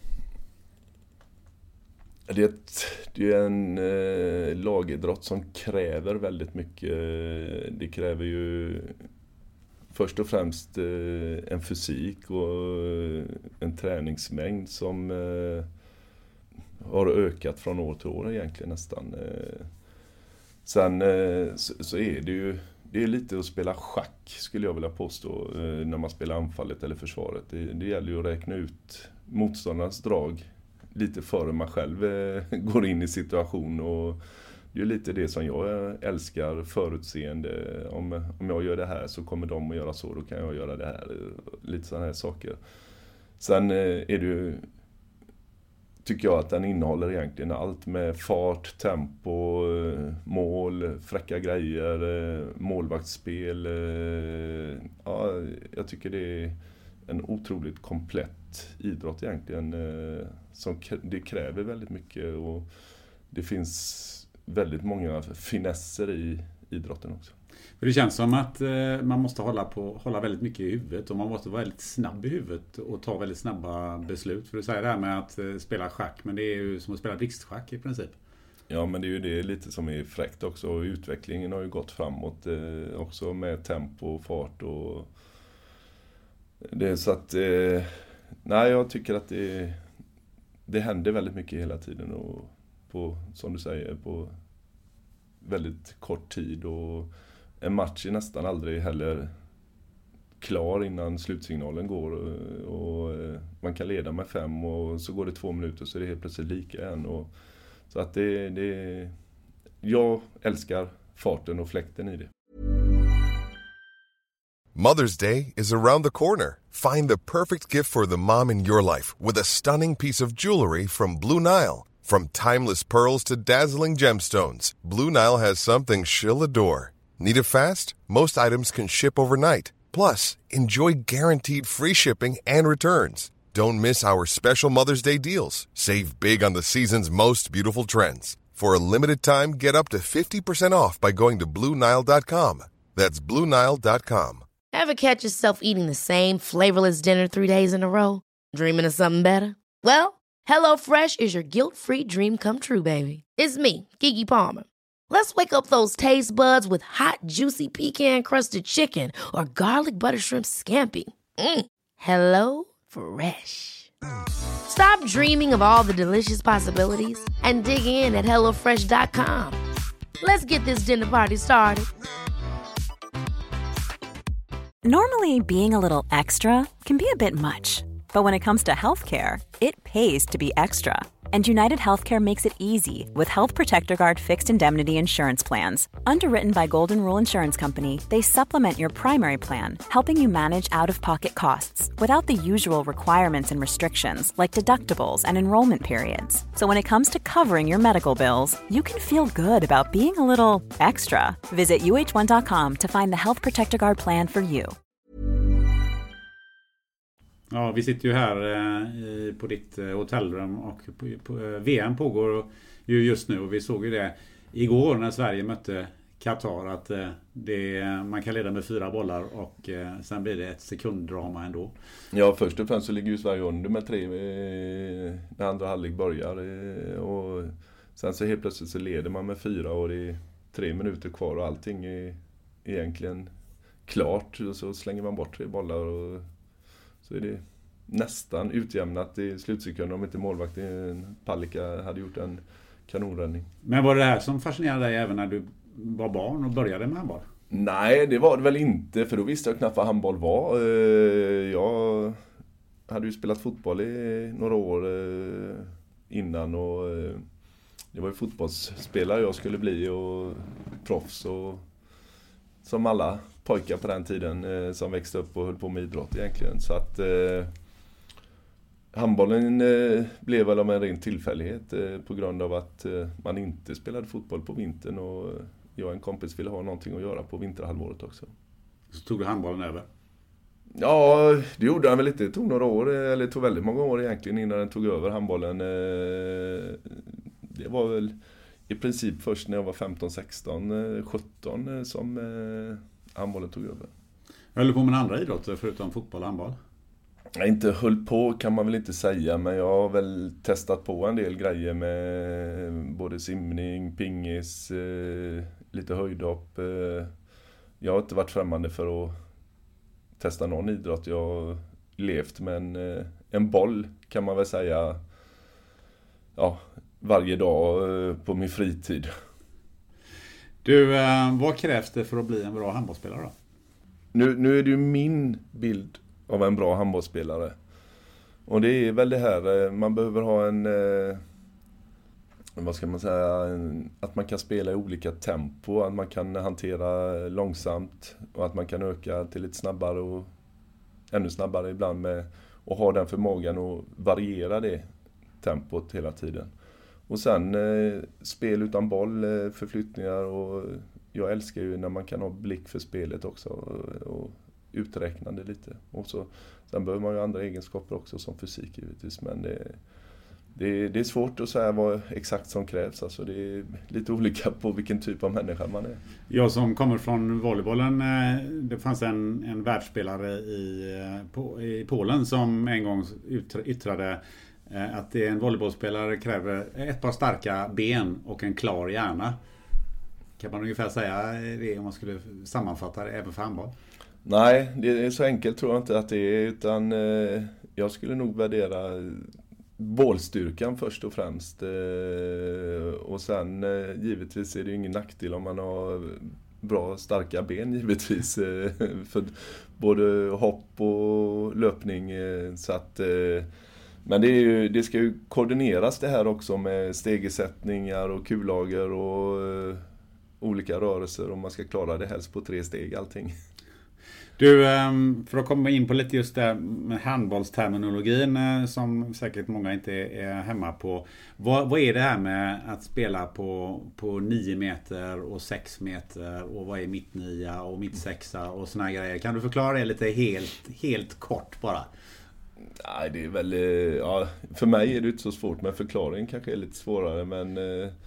Det är en lagidrott som kräver väldigt mycket. Det kräver ju först och främst en fysik och en träningsmängd som har ökat från år till år egentligen nästan. Sen så är det är lite att spela schack, skulle jag vilja påstå, när man spelar anfallet eller försvaret. Det gäller ju att räkna ut motståndarnas drag lite före man själv går in i situation, och det är lite det som jag älskar, förutseende. Om jag gör det här så kommer de att göra så, då kan jag göra det här. Lite sådana här saker. Sen är det ju, tycker jag att den innehåller egentligen allt med fart, tempo, mål, fräcka grejer, målvaktsspel. Ja, jag tycker det är en otroligt komplett idrott egentligen. Det kräver väldigt mycket, och det finns väldigt många finesser i idrotten också. För det känns som att man måste hålla väldigt mycket i huvudet, och man måste vara väldigt snabb i huvudet och ta väldigt snabba beslut. För du säger det här med att spela schack, men det är ju som att spela blixtschack i princip. Ja, men det är ju det lite som är fräckt också, och utvecklingen har ju gått framåt också med tempo och fart, och det är så att nej, jag tycker att det händer väldigt mycket hela tiden, och på, som du säger, på väldigt kort tid, och en match är nästan aldrig heller klar innan slutsignalen går, och man kan leda med 5 och så går det 2 minuter så är det helt plötsligt lika igen, och Så att jag älskar farten och fläkten i det. Mother's Day is around the corner. Find the perfect gift for the mom in your life with a stunning piece of jewelry from Blue Nile. From timeless pearls to dazzling gemstones, Blue Nile has something she'll adore. Need it fast? Most items can ship overnight. Plus, enjoy guaranteed free shipping and returns. Don't miss our special Mother's Day deals. Save big on the season's most beautiful trends. For a limited time, get up to 50% off by going to BlueNile.com. That's BlueNile.com. Ever catch yourself eating the same flavorless dinner 3 days in a row? Dreaming of something better? Well, HelloFresh is your guilt-free dream come true, baby. It's me, Keke Palmer. Let's wake up those taste buds with hot, juicy pecan-crusted chicken or garlic butter shrimp scampi. Hello Fresh. Stop dreaming of all the delicious possibilities and dig in at HelloFresh.com. Let's get this dinner party started. Normally, being a little extra can be a bit much. But when it comes to healthcare, it pays to be extra. And United Healthcare makes it easy with Health Protector Guard fixed indemnity insurance plans. Underwritten by Golden Rule Insurance Company, they supplement your primary plan, helping you manage out-of-pocket costs without the usual requirements and restrictions like deductibles and enrollment periods. So when it comes to covering your medical bills, you can feel good about being a little extra. Visit uh1.com to find the Health Protector Guard plan for you. Ja, vi sitter ju här på ditt hotellrum och VM pågår ju just nu, och vi såg ju det igår när Sverige mötte Qatar att man kan leda med 4 bollar och sen blir det ett sekunddrama ändå. Ja, först och främst så ligger ju Sverige under med 3 när andra halvlek börjar och sen så helt plötsligt så leder man med 4 och det är 3 minuter kvar och allting är egentligen klart, och så slänger man bort 3 bollar och så är det nästan utjämnat i slutsekunden om inte målvakten Palicka hade gjort en kanonräddning. Men var det här som fascinerade dig även när du var barn och började med handboll? Nej, det var det väl inte, för då visste jag knappt vad handboll var. Jag hade ju spelat fotboll i några år innan och det var ju fotbollsspelare jag skulle bli och proffs och som alla pojkar på den tiden som växte upp och höll på med idrott egentligen. Så att handbollen blev väl av en ren tillfällighet på grund av att man inte spelade fotboll på vintern och jag och en kompis ville ha någonting att göra på vinterhalvåret också. Så tog du handbollen över? Ja, det gjorde han väl inte. Det tog några år, eller det tog väldigt många år egentligen innan den tog över handbollen. Det var väl i princip först när jag var 15, 16, 17 som handbollen tog över. Jag höll på med andra idrotter förutom fotboll och handboll? Jag inte höll på kan man väl inte säga, men jag har väl testat på en del grejer med både simning, pingis, lite höjdhopp. Jag har inte varit främmande för att testa någon idrott. Jag har levt med en boll kan man väl säga, ja, varje dag på min fritid. Du, vad krävs det för att bli en bra handbollsspelare då? Nu är det ju min bild av en bra handbollsspelare. Och det är väl det här, man behöver ha vad ska man säga, att man kan spela i olika tempo, att man kan hantera långsamt och att man kan öka till lite snabbare och ännu snabbare ibland med och ha den förmågan att variera det tempot hela tiden. Och sen spel utan boll, förflyttningar, och jag älskar ju när man kan ha blick för spelet också och uträknande lite. Och så, sen behöver man ju andra egenskaper också som fysik givetvis, men det är svårt att säga vad exakt som krävs. Alltså det är lite olika på vilken typ av människa man är. Jag som kommer från volleybollen, det fanns en världsspelare i Polen som en gång yttrade att en volleybollspelare kräver ett par starka ben och en klar hjärna. Kan man ungefär säga det om man skulle sammanfatta det även för handboll? Nej, det är så enkelt tror jag inte att det är, utan jag skulle nog värdera bollstyrkan först och främst. Och sen givetvis är det ingen nackdel om man har bra starka ben givetvis. För både hopp och löpning. Så att Men det ska ju koordineras det här också med stegersättningar och kullager och olika rörelser, och man ska klara det helst på 3 steg allting. Du, för att komma in på lite just det med handbollsterminologin som säkert många inte är hemma på. Vad är det här med att spela på 9 meter och 6 meter och vad är mitt 9 och mitt 6 och såna grejer? Kan du förklara det lite helt kort bara? Nej, det är väl, ja, för mig är det inte så svårt, men förklaringen kanske är lite svårare, men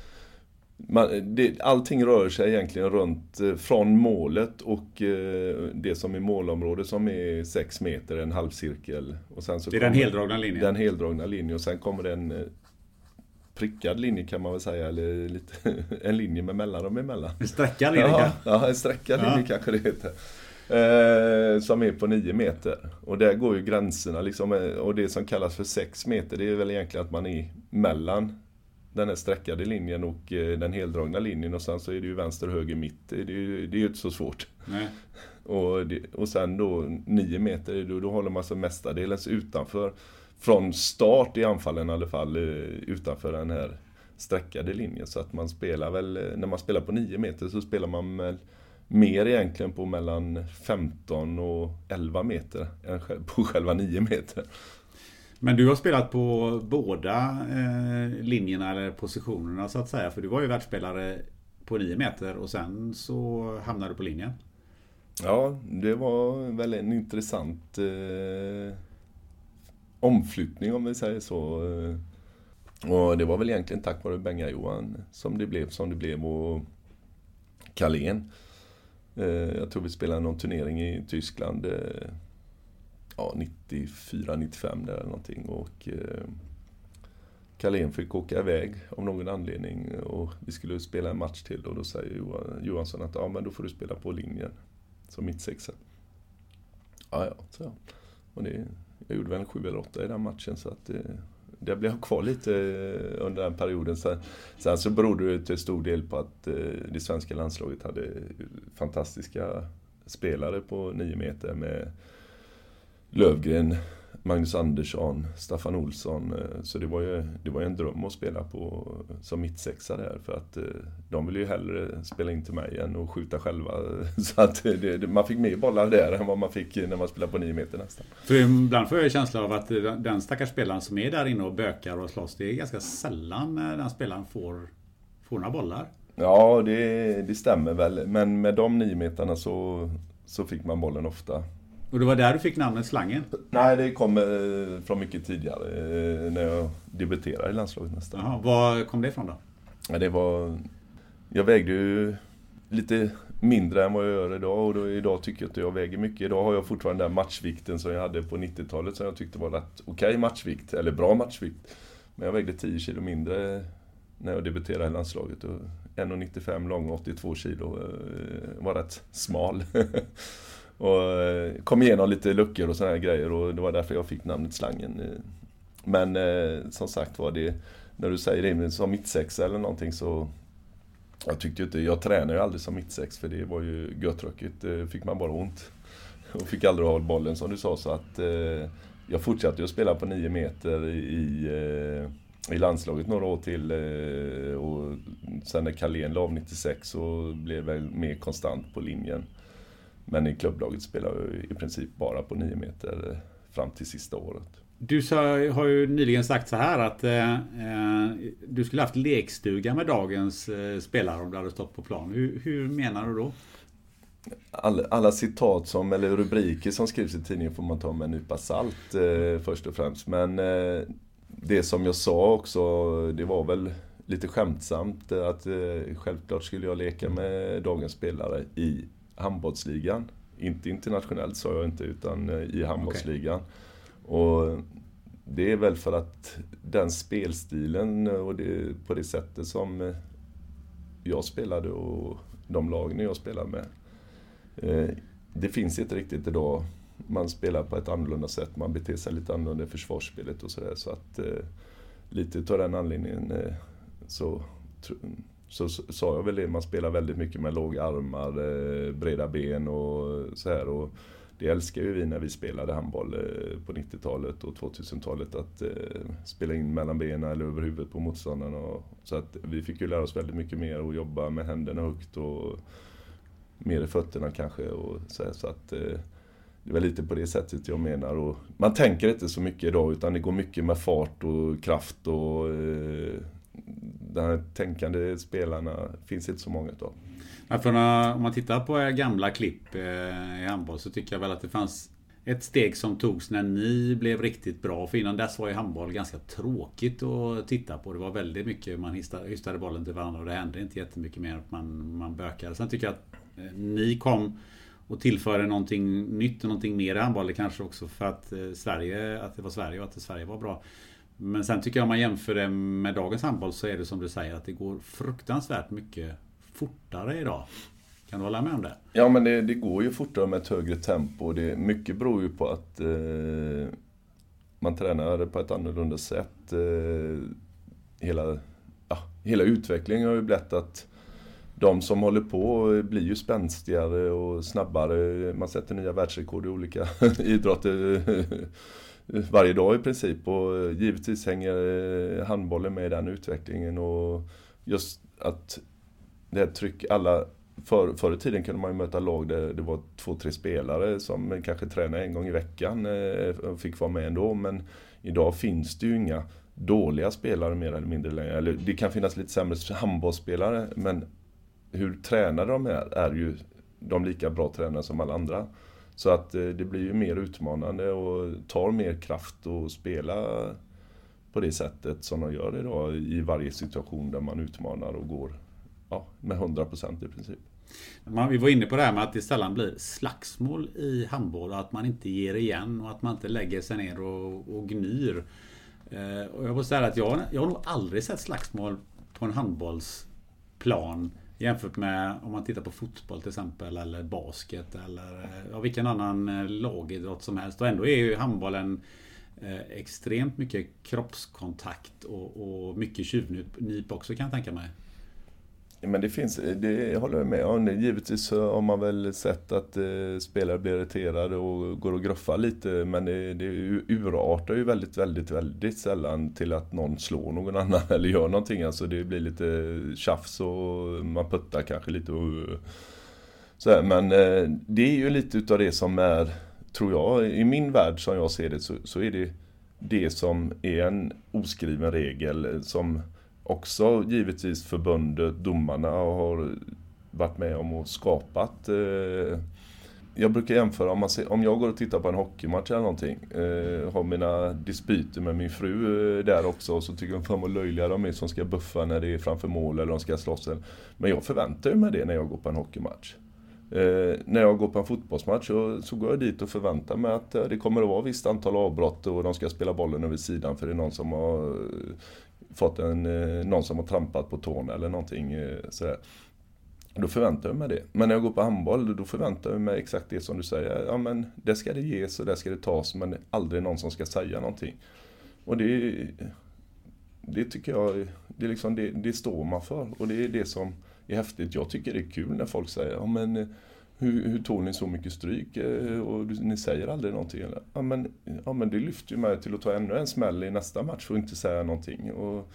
allting rör sig egentligen runt från målet och det som är målområdet som är 6 meter, en halvcirkel. Och sen så det är den heldragna linjen? Den heldragna linjen, och sen kommer det en prickad linje kan man väl säga, eller lite, en linje med mellanrum emellan. En sträckad linje? Ja, en sträckad linje kanske det heter. Som är på 9 meter. Och där går ju gränserna liksom, och det som kallas för 6 meter, det är väl egentligen att man är mellan den här sträckade linjen och den heldragna linjen, och sen så är det ju vänster, höger, mitt. Det är ju inte så svårt. Nej. Och sen då 9 meter, då håller man sig mestadels utanför, från start i anfallen i alla fall, utanför den här sträckade linjen. Så att man spelar väl, när man spelar på 9 meter så spelar man mer egentligen på mellan 15 och 11 meter än på själva 9 meter. Men du har spelat på båda linjerna eller positionerna så att säga, för du var ju världsspelare på 9 meter och sen så hamnade du på linjen. Ja, det var väl en intressant omflyttning om vi säger så. Och det var väl egentligen tack vare Benga Johan som det blev och Carlén. Jag tror vi spelade någon turnering i Tyskland 94-95 där eller någonting, och Carlén fick åka iväg av någon anledning och vi skulle spela en match till, och då säger Johansson att men då får du spela på linjen som mittsexa. Ja, så ja. Och jag gjorde väl en 7 eller 8 i den matchen, så att det blev kvar lite under den perioden. Sen så berodde det till stor del på att det svenska landslaget hade fantastiska spelare på 9 meter med Lövgren, Magnus Andersson, Staffan Olsson. Så det var ju en dröm att spela på som mittsexa där, för att de ville ju hellre spela in till mig än att skjuta själva. Så att man fick mer bollar där än vad man fick när man spelade på 9 meter nästan. För ibland får jag känsla av att den stackars spelaren som är där inne och bökar och slåss, det är ganska sällan den spelaren får några bollar. Ja, det stämmer väl. Men med de 9 meterna så fick man bollen ofta. Och det var där du fick namnet Slangen? Nej, det kom från mycket tidigare, när jag debuterade i landslaget nästan. Jaha, var kom det ifrån då? Ja, jag vägde ju lite mindre än vad jag gör idag, och idag tycker jag att jag väger mycket. Idag har jag fortfarande den matchvikten som jag hade på 90-talet, som jag tyckte var rätt okej matchvikt, eller bra matchvikt. Men jag vägde 10 kilo mindre när jag debuterade i landslaget, och 1,95 lång, 82 kilo, var rätt smal. Och kom igenom lite luckor och såna här grejer, och det var därför jag fick namnet Slangen. Men som sagt var det, när du säger det som mittsex eller någonting, så jag tränade ju aldrig som mittsex, för det var ju göttröckigt, fick man bara ont och fick aldrig ha bollen som du sa, så att jag fortsatte att spela på 9 meter i landslaget några år till, och sen när Carlén la av 96 så blev jag mer konstant på linjen. Men i klubblaget spelar jag i princip bara på 9 meter fram till sista året. Du har ju nyligen sagt så här att du skulle haft lekstuga med dagens spelare om du hade stått på plan. Hur menar du då? Alla citat eller rubriker som skrivs i tidningen får man ta med en nypa salt först och främst. Men det som jag sa också, det var väl lite skämtsamt att självklart skulle jag leka med dagens spelare i handbollsligan. Inte internationellt sa jag inte, utan i handbollsligan. Okay. Och det är väl för att den spelstilen och på det sättet som jag spelade och de lagen jag spelade med. Det finns inte riktigt idag. Man spelar på ett annorlunda sätt. Man beter sig lite annorlunda i försvarsspelet och sådär. Så att lite av den anledningen så sa jag väl det. Man spelar väldigt mycket med låga armar, breda ben och så här. Och det älskar ju vi när vi spelade handboll på 90-talet och 2000-talet, att spela in mellan benen eller över huvudet på motståndarna. Så att vi fick ju lära oss väldigt mycket mer och jobba med händerna högt och mer i fötterna kanske. Och så att det var lite på det sättet jag menar. Och man tänker inte så mycket idag, utan det går mycket med fart och kraft och de här tänkande spelarna finns inte så många idag. Om man tittar på gamla klipp i handboll så tycker jag väl att det fanns ett steg som togs när ni blev riktigt bra. För innan dess var ju handboll ganska tråkigt att titta på. Det var väldigt mycket, man hystade bollen till varandra och det hände inte jättemycket mer att man bökade. Sen tycker jag att ni kom och tillförde någonting nytt och någonting mer i handboll, kanske också för att det var Sverige och att Sverige var bra. Men sen tycker jag om man jämför det med dagens handboll så är det som du säger att det går fruktansvärt mycket fortare idag. Kan du hålla med om det? Ja, men det går ju fortare med ett högre tempo. Mycket beror ju på att man tränar på ett annorlunda sätt. Hela utvecklingen har ju blivit att de som håller på blir ju spänstigare och snabbare. Man sätter nya världsrekord i olika idrotter varje dag i princip. Och givetvis hänger handbollen med i den utvecklingen. Och just att det här tryck, förr i tiden kunde man ju möta lag där det var 2-3 spelare som kanske tränade en gång i veckan och fick vara med ändå. Men idag finns det ju inga dåliga spelare mer eller mindre längre. Eller det kan finnas lite sämre handbollsspelare, men hur tränade de är ju de lika bra tränare som alla andra. Så att det blir ju mer utmanande och tar mer kraft att spela på det sättet som de gör idag i varje situation där man utmanar och går med 100% i princip. Vi var inne på det här med att det sällan blir slagsmål i handboll och att man inte ger igen och att man inte lägger sig ner och gnyr. Och jag måste säga att jag har nog aldrig sett slagsmål på en handbollsplan jämfört med om man tittar på fotboll till exempel eller basket eller vilken annan lagidrott som helst. Och ändå är ju handbollen extremt mycket kroppskontakt och mycket tjuvnyp också, kan jag tänka mig. Men det håller jag med om. Givetvis har man väl sett att spelare blir irriterade och går och gruffar lite, men det urartar ju väldigt, väldigt, väldigt sällan till att någon slår någon annan eller gör någonting. Alltså det blir lite tjafs och man puttar kanske lite så här. Men det är ju lite utav det som är, tror jag, i min värld som jag ser det, så är det som är en oskriven regel som också givetvis förbundet, domarna har varit med om och skapat. Jag brukar jämföra, om jag går och tittar på en hockeymatch eller någonting, har mina dispyter med min fru där också, och så tycker de fan vad löjliga de är som ska buffa när det är framför mål eller de ska slåss. Men jag förväntar mig det när jag går på en hockeymatch. När jag går på en fotbollsmatch så går jag dit och förväntar mig att det kommer att vara ett visst antal avbrott och de ska spela bollen över sidan för det är någon som har fått någon som har trampat på tårna eller någonting sådär. Då förväntar jag mig det. Men när jag går på handboll, då förväntar jag mig exakt det som du säger. Ja, men det ska det ges och det ska det tas, men aldrig någon som ska säga någonting. Och det tycker jag, det står man för. Och det är det som är häftigt. Jag tycker det är kul när folk säger, ja men hur tog ni så mycket stryk och ni säger aldrig någonting? Eller? Ja men det lyfter ju mig till att ta ännu en smäll i nästa match och inte säga någonting. Och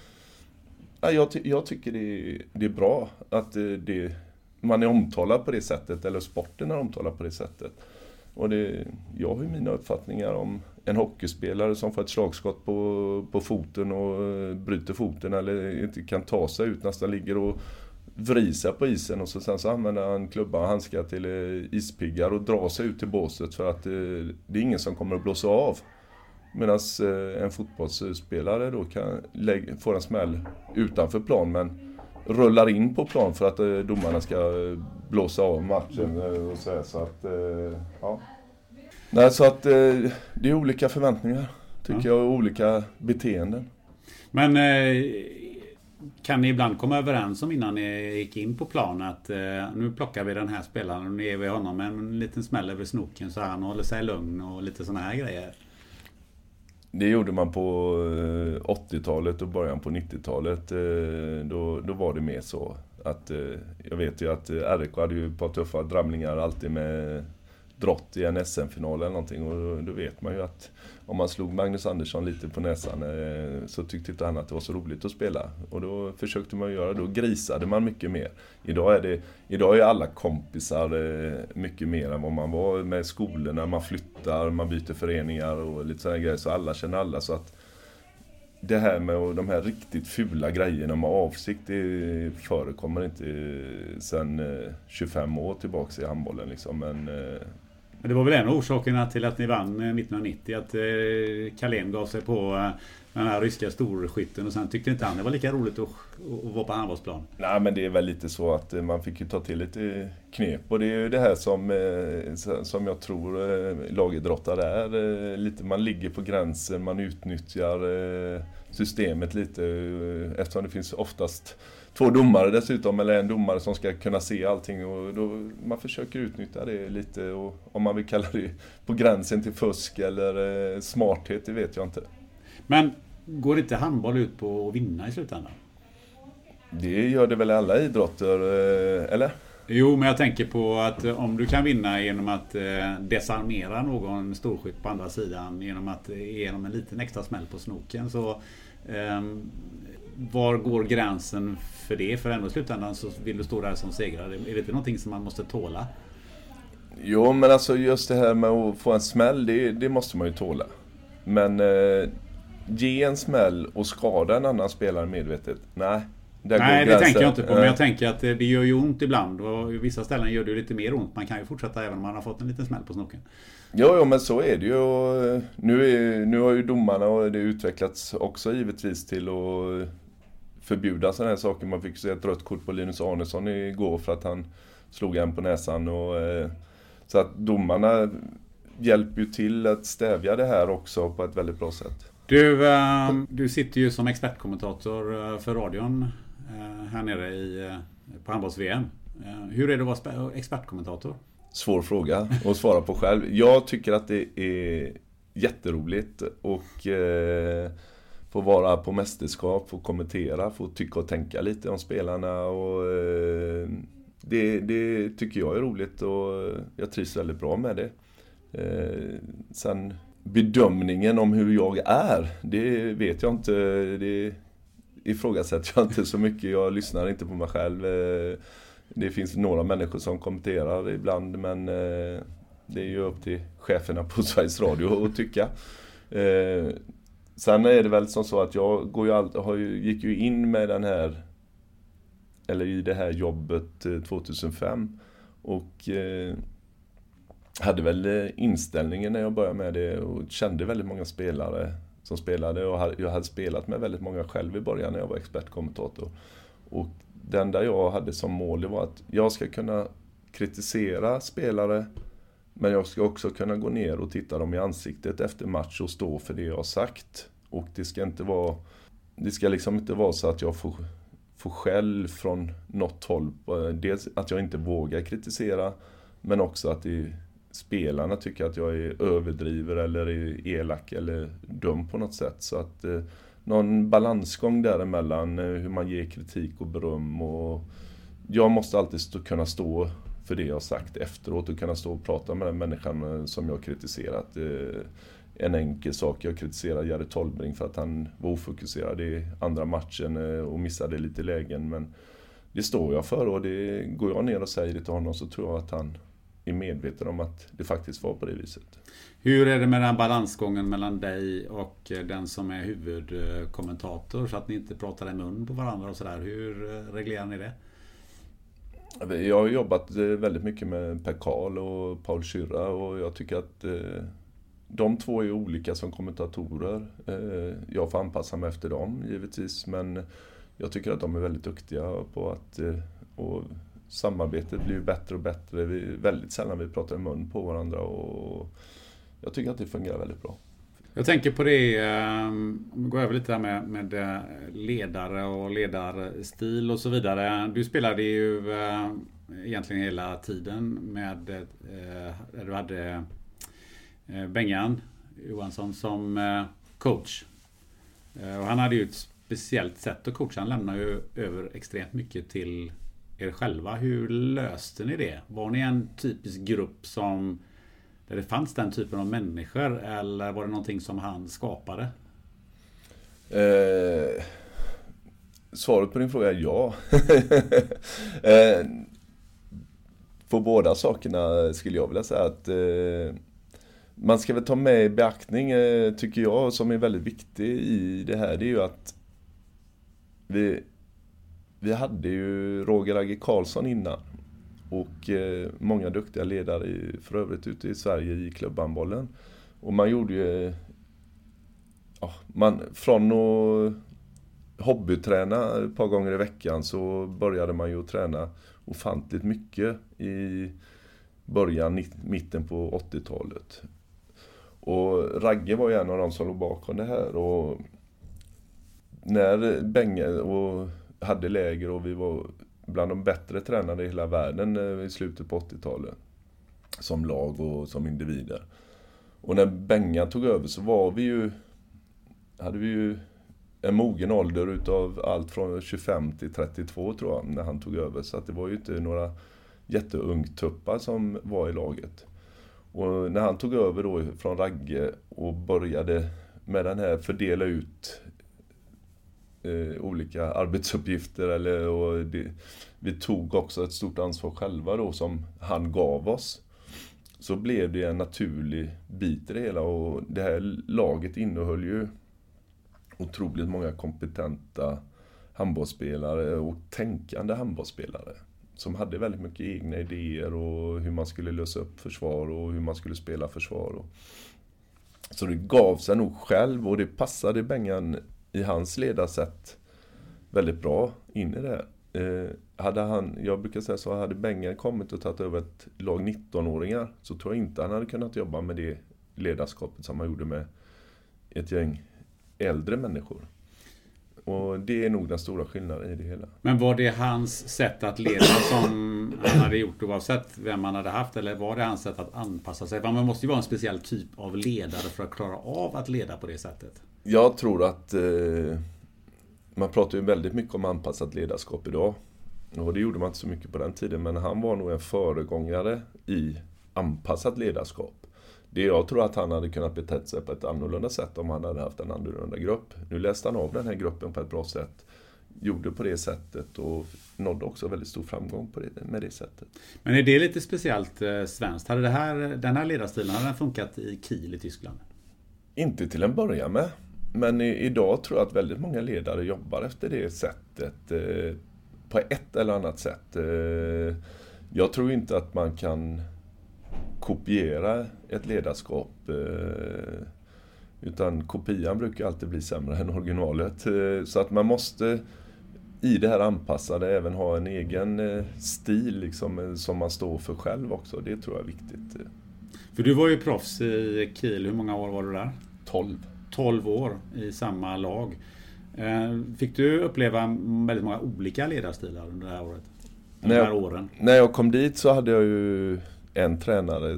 jag tycker det är bra att man är omtalad på det sättet, eller sporten är omtalad på det sättet. Och jag har ju mina uppfattningar om en hockeyspelare som får ett slagskott på foten och bryter foten eller inte kan ta sig ut, nästan ligger och vrisa på isen och sen så använder han klubba och handskar till ispiggar och drar sig ut till båset för att det är ingen som kommer att blåsa av. Medan en fotbollsspelare då kan få en smäll utanför plan men rullar in på plan för att domarna ska blåsa av matchen och så att ja. Nej, så att det är olika förväntningar tycker jag och olika beteenden. Men kan ni ibland komma överens om innan ni gick in på plan att nu plockar vi den här spelaren och nu ger vi honom en liten smäll över snoken så han håller sig lugn och lite såna här grejer? Det gjorde man på 80-talet och början på 90-talet. Då var det mer så att jag vet ju att RK hade ju ett par tuffa dramlingar alltid med drott i en SM-final eller någonting, och då vet man ju att om man slog Magnus Andersson lite på näsan så tyckte inte han att det var så roligt att spela, och då försökte man göra, då grisade man mycket mer. Idag är alla kompisar mycket mer än vad man var med skolorna, man flyttar, man byter föreningar och lite sådana grejer, så alla känner alla, så att det här med de här riktigt fula grejerna med avsikt, det förekommer inte sedan 25 år tillbaka i handbollen liksom. Men det var väl en orsakerna till att ni vann 1990, att Carlén gav sig på den här ryska storskytten, och sen tyckte inte han det var lika roligt att vara på handbollsplan. Nej, men det är väl lite så att man fick ju ta till lite knep, och det är ju det här som jag tror lagidrottare är lite, man ligger på gränsen, man utnyttjar systemet lite, eftersom det finns oftast 2 domare dessutom, eller en domare som ska kunna se allting, och då man försöker utnyttja det lite, och om man vill kalla det på gränsen till fusk eller smarthet, det vet jag inte. Men går inte handboll ut på att vinna i slutändan? Det gör det väl alla idrotter, eller? Jo, men jag tänker på att om du kan vinna genom att desarmera någon storskytt på andra sidan, genom en liten extra smäll på snoken, så var går gränsen för det? För ändå i slutändan så vill du stå där som segrare. Är det inte någonting som man måste tåla? Jo, men alltså just det här med att få en smäll, det måste man ju tåla. Men ge en smäll och skada en annan spelare medvetet, nej. Nej, det tänker jag inte på, men jag tänker att det gör ju ont ibland, och i vissa ställen gör det ju lite mer ont. Man kan ju fortsätta även om man har fått en liten smäll på snoken. Jo, men så är det ju. Nu har ju domarna, och det utvecklats också givetvis till att förbjuda sådana här saker. Man fick se ett rött kort på Linus Arnesson igår för att han slog en på näsan, och så att domarna hjälper ju till att stävja det här också på ett väldigt bra sätt. Du sitter ju som expertkommentator för radion här nere på handbolls-VM. Hur är det att vara expertkommentator? Svår fråga att svara på själv. Jag tycker att det är jätteroligt och få vara på mästerskap, få kommentera, få tycka och tänka lite om spelarna, och det tycker jag är roligt, och jag trivs väldigt bra med det. Sen bedömningen om hur jag är, det vet jag inte, det ifrågasätter jag inte så mycket. Jag lyssnar inte på mig själv. Det finns några människor som kommenterar ibland, men det är ju upp till cheferna på Sveriges Radio att tycka. Sen är det väl som så att jag gick ju in med den här, eller i det här jobbet 2005, och hade väl inställningen när jag började med det, och kände väldigt många spelare som spelade, och jag hade spelat med väldigt många själv i början när jag var expertkommentator. Och det enda jag hade som mål, det var att jag ska kunna kritisera spelare, men jag ska också kunna gå ner och titta dem i ansiktet efter match och stå för det jag har sagt. Och det ska liksom inte vara så att jag får skäll från något håll. Dels att jag inte vågar kritisera, men också att spelarna tycker att jag är överdriver eller är elak eller dum på något sätt. Så att någon balansgång däremellan, hur man ger kritik och beröm, och jag måste alltid kunna stå för det jag har sagt efteråt och kunna stå och prata med den människan som jag har kritiserat. En enkel sak, jag kritiserar Jerry Tolbring för att han var ofokuserad i andra matchen och missade lite lägen, men det står jag för, och det går jag ner och säger det till honom, så tror jag att han är medveten om att det faktiskt var på det viset. Hur är det med den balansgången mellan dig och den som är huvudkommentator, så att ni inte pratar i mun på varandra och sådär? Hur reglerar ni det? Jag har jobbat väldigt mycket med Per Karl och Paul Kyrra, och jag tycker att de två är olika som kommentatorer. Jag får anpassa mig efter dem givetvis, men jag tycker att de är väldigt duktiga på att, och samarbetet blir bättre och bättre. Väldigt sällan vi pratar i mun på varandra, och jag tycker att det fungerar väldigt bra. Jag tänker på det, om vi går över lite här med ledare och ledarstil och så vidare. Du spelade ju egentligen hela tiden med, du hade Bengan Johansson som coach. Och han hade ju ett speciellt sätt att coacha. Han lämnar ju över extremt mycket till er själva. Hur löste ni det? Var ni en typisk grupp som där det fanns den typen av människor, eller var det någonting som han skapade? Svaret på din fråga är ja. På båda sakerna skulle jag vilja säga att man ska väl ta med i beaktning, tycker jag, som är väldigt viktig i det här, det är ju att vi hade ju Roger Agge Karlsson innan och många duktiga ledare för övrigt ute i Sverige i klubbhandbollen. Och man gjorde ju från att hobbyträna ett par gånger i veckan så började man ju träna ofantligt mycket i mitten på 80-talet. Och Ragge var ju en av de som låg bakom det här, och när Benge och hade läger och vi var bland de bättre tränade i hela världen i slutet på 80-talet som lag och som individer. Och när Bengan tog över så hade vi ju en mogen ålder utav allt från 25 till 32 tror jag när han tog över, så att det var ju inte några jätteungtuppar som var i laget. Och när han tog över då från Ragge och började med den här fördela ut olika arbetsuppgifter vi tog också ett stort ansvar själva då som han gav oss, så blev det en naturlig bit i det hela. Och det här laget innehöll ju otroligt många kompetenta handbollsspelare och tänkande handbollsspelare som hade väldigt mycket egna idéer och hur man skulle lösa upp försvar och hur man skulle spela försvar. Så det gav sig nog själv, och det passade Bengan i hans ledarsätt väldigt bra in i det. Jag brukar säga så, hade Bengan kommit och tagit över ett lag 19-åringar så tror jag inte han hade kunnat jobba med det ledarskapet som han gjorde med ett gäng äldre människor. Och det är nog den stora skillnaden i det hela. Men var det hans sätt att leda som han hade gjort oavsett vem han hade haft, eller var det hans sätt att anpassa sig? Man måste ju vara en speciell typ av ledare för att klara av att leda på det sättet. Jag tror att man pratar ju väldigt mycket om anpassat ledarskap idag. Och det gjorde man inte så mycket på den tiden, men han var nog en föregångare i anpassat ledarskap. Jag tror att han hade kunnat betett sig på ett annorlunda sätt om han hade haft en annorlunda grupp. Nu läste han av den här gruppen på ett bra sätt, gjorde på det sättet och nådde också väldigt stor framgång med det sättet. Men är det lite speciellt svenskt? Hade den här ledarstilen hade den funkat i Kiel i Tyskland? Inte till en början med. Men idag tror jag att väldigt många ledare jobbar efter det sättet på ett eller annat sätt. Jag tror inte att man kan kopiera ett ledarskap, utan kopian brukar alltid bli sämre än originalet. Så att man måste i det här anpassade även ha en egen stil liksom, som man står för själv också. Det tror jag är viktigt. För du var ju proffs i Kiel. Hur många år var du där? 12 år i samma lag. Fick du uppleva väldigt många olika ledarstilar under det här året? När jag kom dit så hade jag ju en tränare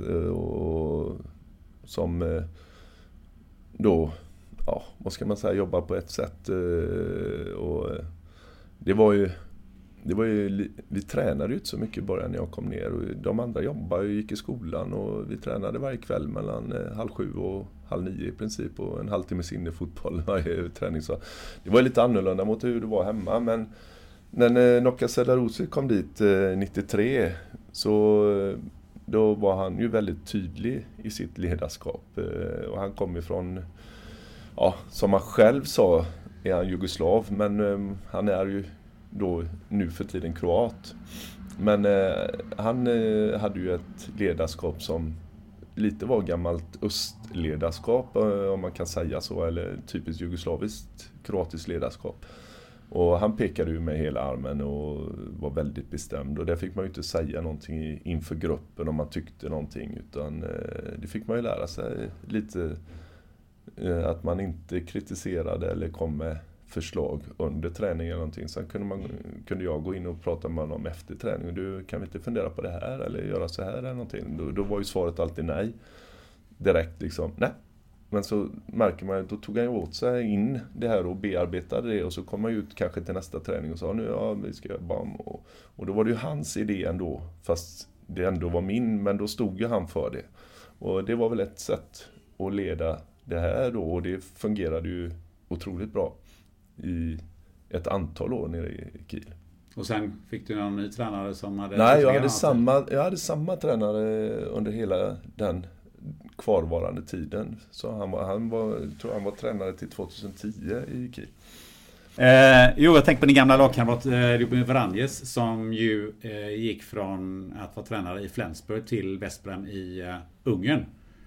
som då, vad ska man säga, jobbar på ett sätt. Och det var ju, vi tränade ju inte så mycket i början när jag kom ner. Och de andra jobbade och gick i skolan och vi tränade varje kväll mellan 7:30 och 8:30 i princip. Och en halvtimmes innefotboll varje träning. Så det var lite annorlunda mot hur det var hemma. Men när Nokka Selarosi kom dit 93 så då var han ju väldigt tydlig i sitt ledarskap. Och han kom ifrån, som han själv sa, är han jugoslav. Men han är ju då nu för tiden kroat. Men han hade ju ett ledarskap som lite var gammalt östledarskap, om man kan säga så. Eller typiskt jugoslaviskt kroatiskt ledarskap. Och han pekade ju med hela armen och var väldigt bestämd. Och där fick man ju inte säga någonting inför gruppen om man tyckte någonting. Utan det fick man ju lära sig lite, att man inte kritiserade eller kom med förslag under träning eller någonting. Sen kunde jag gå in och prata med honom efter träning. Du, kan vi inte fundera på det här eller göra så här eller någonting? Då var ju svaret alltid nej. Direkt liksom, nej. Men så märker man att då tog han åt sig in det här och bearbetade det. Och så kom man ut kanske till nästa träning och sa vi ska jobba om. Och då var det ju hans idé ändå. Fast det ändå var min, men då stod ju han för det. Och det var väl ett sätt att leda det här då, och det fungerade ju otroligt bra i ett antal år nere i Kiel. Och sen fick du någon ny tränare som hade... Nej, jag hade samma tränare under hela den kvarvarande tiden. Så han var tränare till 2010 i Kiel. Jag tänker på din gamla lagkamrat Ruben Varanjes som ju gick från att vara tränare i Flensburg till Veszprém i Ungern.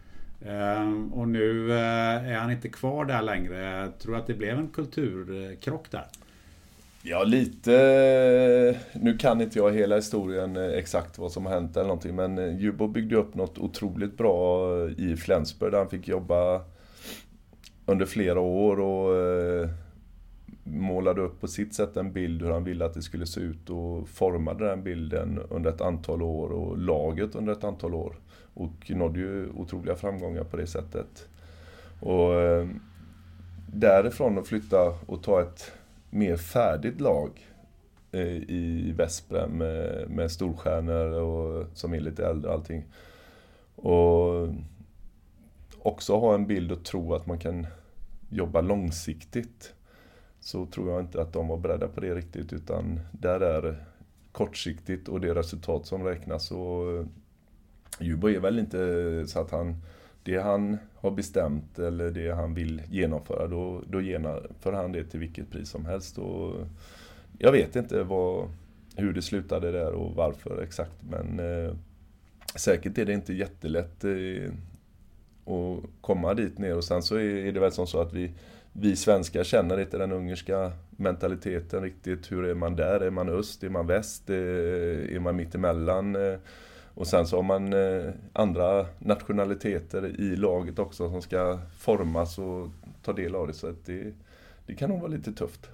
Och nu är han inte kvar där längre. Jag tror att det blev en kulturkrock där. Ja, lite. Nu kan inte jag hela historien exakt vad som har hänt eller någonting, men Djurbo byggde upp något otroligt bra i Flensburg där han fick jobba under flera år och målade upp på sitt sätt en bild hur han ville att det skulle se ut och formade den bilden under ett antal år och laget under ett antal år och nådde ju otroliga framgångar på det sättet. Och därifrån att flytta och ta ett mer färdigt lag i Veszprém med storstjärnor och som är lite äldre och allting. Och också ha en bild och tro att man kan jobba långsiktigt. Så tror jag inte att de var beredda på det riktigt, utan där är det kortsiktigt och det resultat som räknas. Och Djurbo är väl inte så att det han har bestämt eller det han vill genomföra, då genomför han det till vilket pris som helst. Och jag vet inte hur det slutade där och varför exakt, men säkert är det inte jättelätt att komma dit ner. Och sen så är det väl som så att vi svenskar känner inte den ungerska mentaliteten riktigt. Hur är man där? Är man öst? Är man väst? Är man mittemellan? Och sen så har man andra nationaliteter i laget också som ska formas och ta del av det. Så att det kan nog vara lite tufft.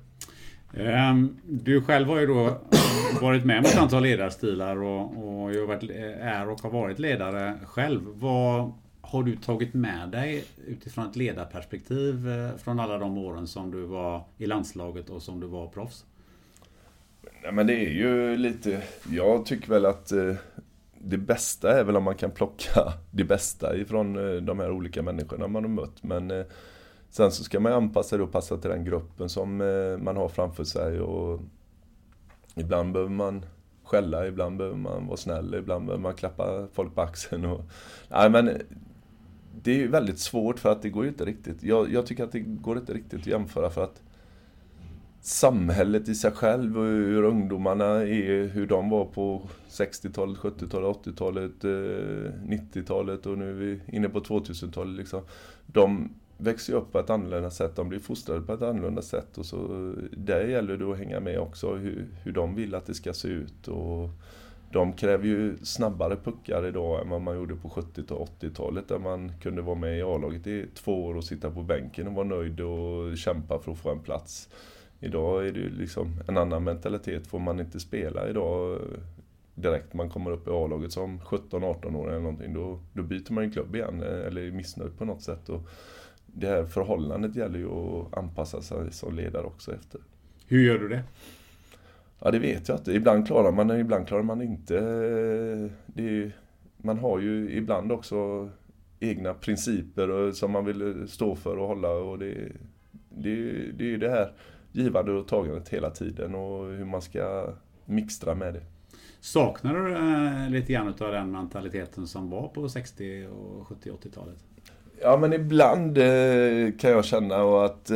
Du själv har ju då varit med om ett antal ledarstilar och är och har varit ledare själv. Vad har du tagit med dig utifrån ett ledarperspektiv från alla de åren som du var i landslaget och som du var proffs? Nej, men det är ju lite... Jag tycker väl att det bästa är väl om man kan plocka det bästa ifrån de här olika människorna man har mött. Men sen så ska man anpassa det och passa till den gruppen som man har framför sig. Och ibland behöver man skälla, ibland behöver man vara snäll, ibland behöver man klappa folk på axeln. Nej, men det är ju väldigt svårt för att det går ju inte riktigt. Jag tycker att det går inte riktigt att jämföra, för att samhället i sig själv och hur ungdomarna är, hur de var på 60-talet, 70-talet, 80-talet, 90-talet och nu är vi inne på 2000-talet liksom. De växer upp på ett annorlunda sätt, de blir fostrade på ett annorlunda sätt, och så där gäller det att hänga med också hur de vill att det ska se ut. Och de kräver ju snabbare puckar idag än vad man gjorde på 70- och 80-talet, där man kunde vara med i A-laget i 2 år och sitta på bänken och vara nöjd och kämpa för att få en plats. Idag är det ju liksom en annan mentalitet. Får man inte spela idag direkt man kommer upp i A-laget som 17-18 år eller någonting, då byter man en klubb igen eller är missnöjd på något sätt. Och det här förhållandet gäller ju att anpassa sig som ledare också efter. Hur gör du det? Ja, det vet jag inte. Ibland klarar man det, ibland klarar man inte. Man har ju ibland också egna principer som man vill stå för och hålla. Och det är ju det här givande och tagandet hela tiden och hur man ska mixtra med det. Saknar du lite grann av den mentaliteten som var på 60- och 70- och 80-talet? Ja, men ibland kan jag känna och att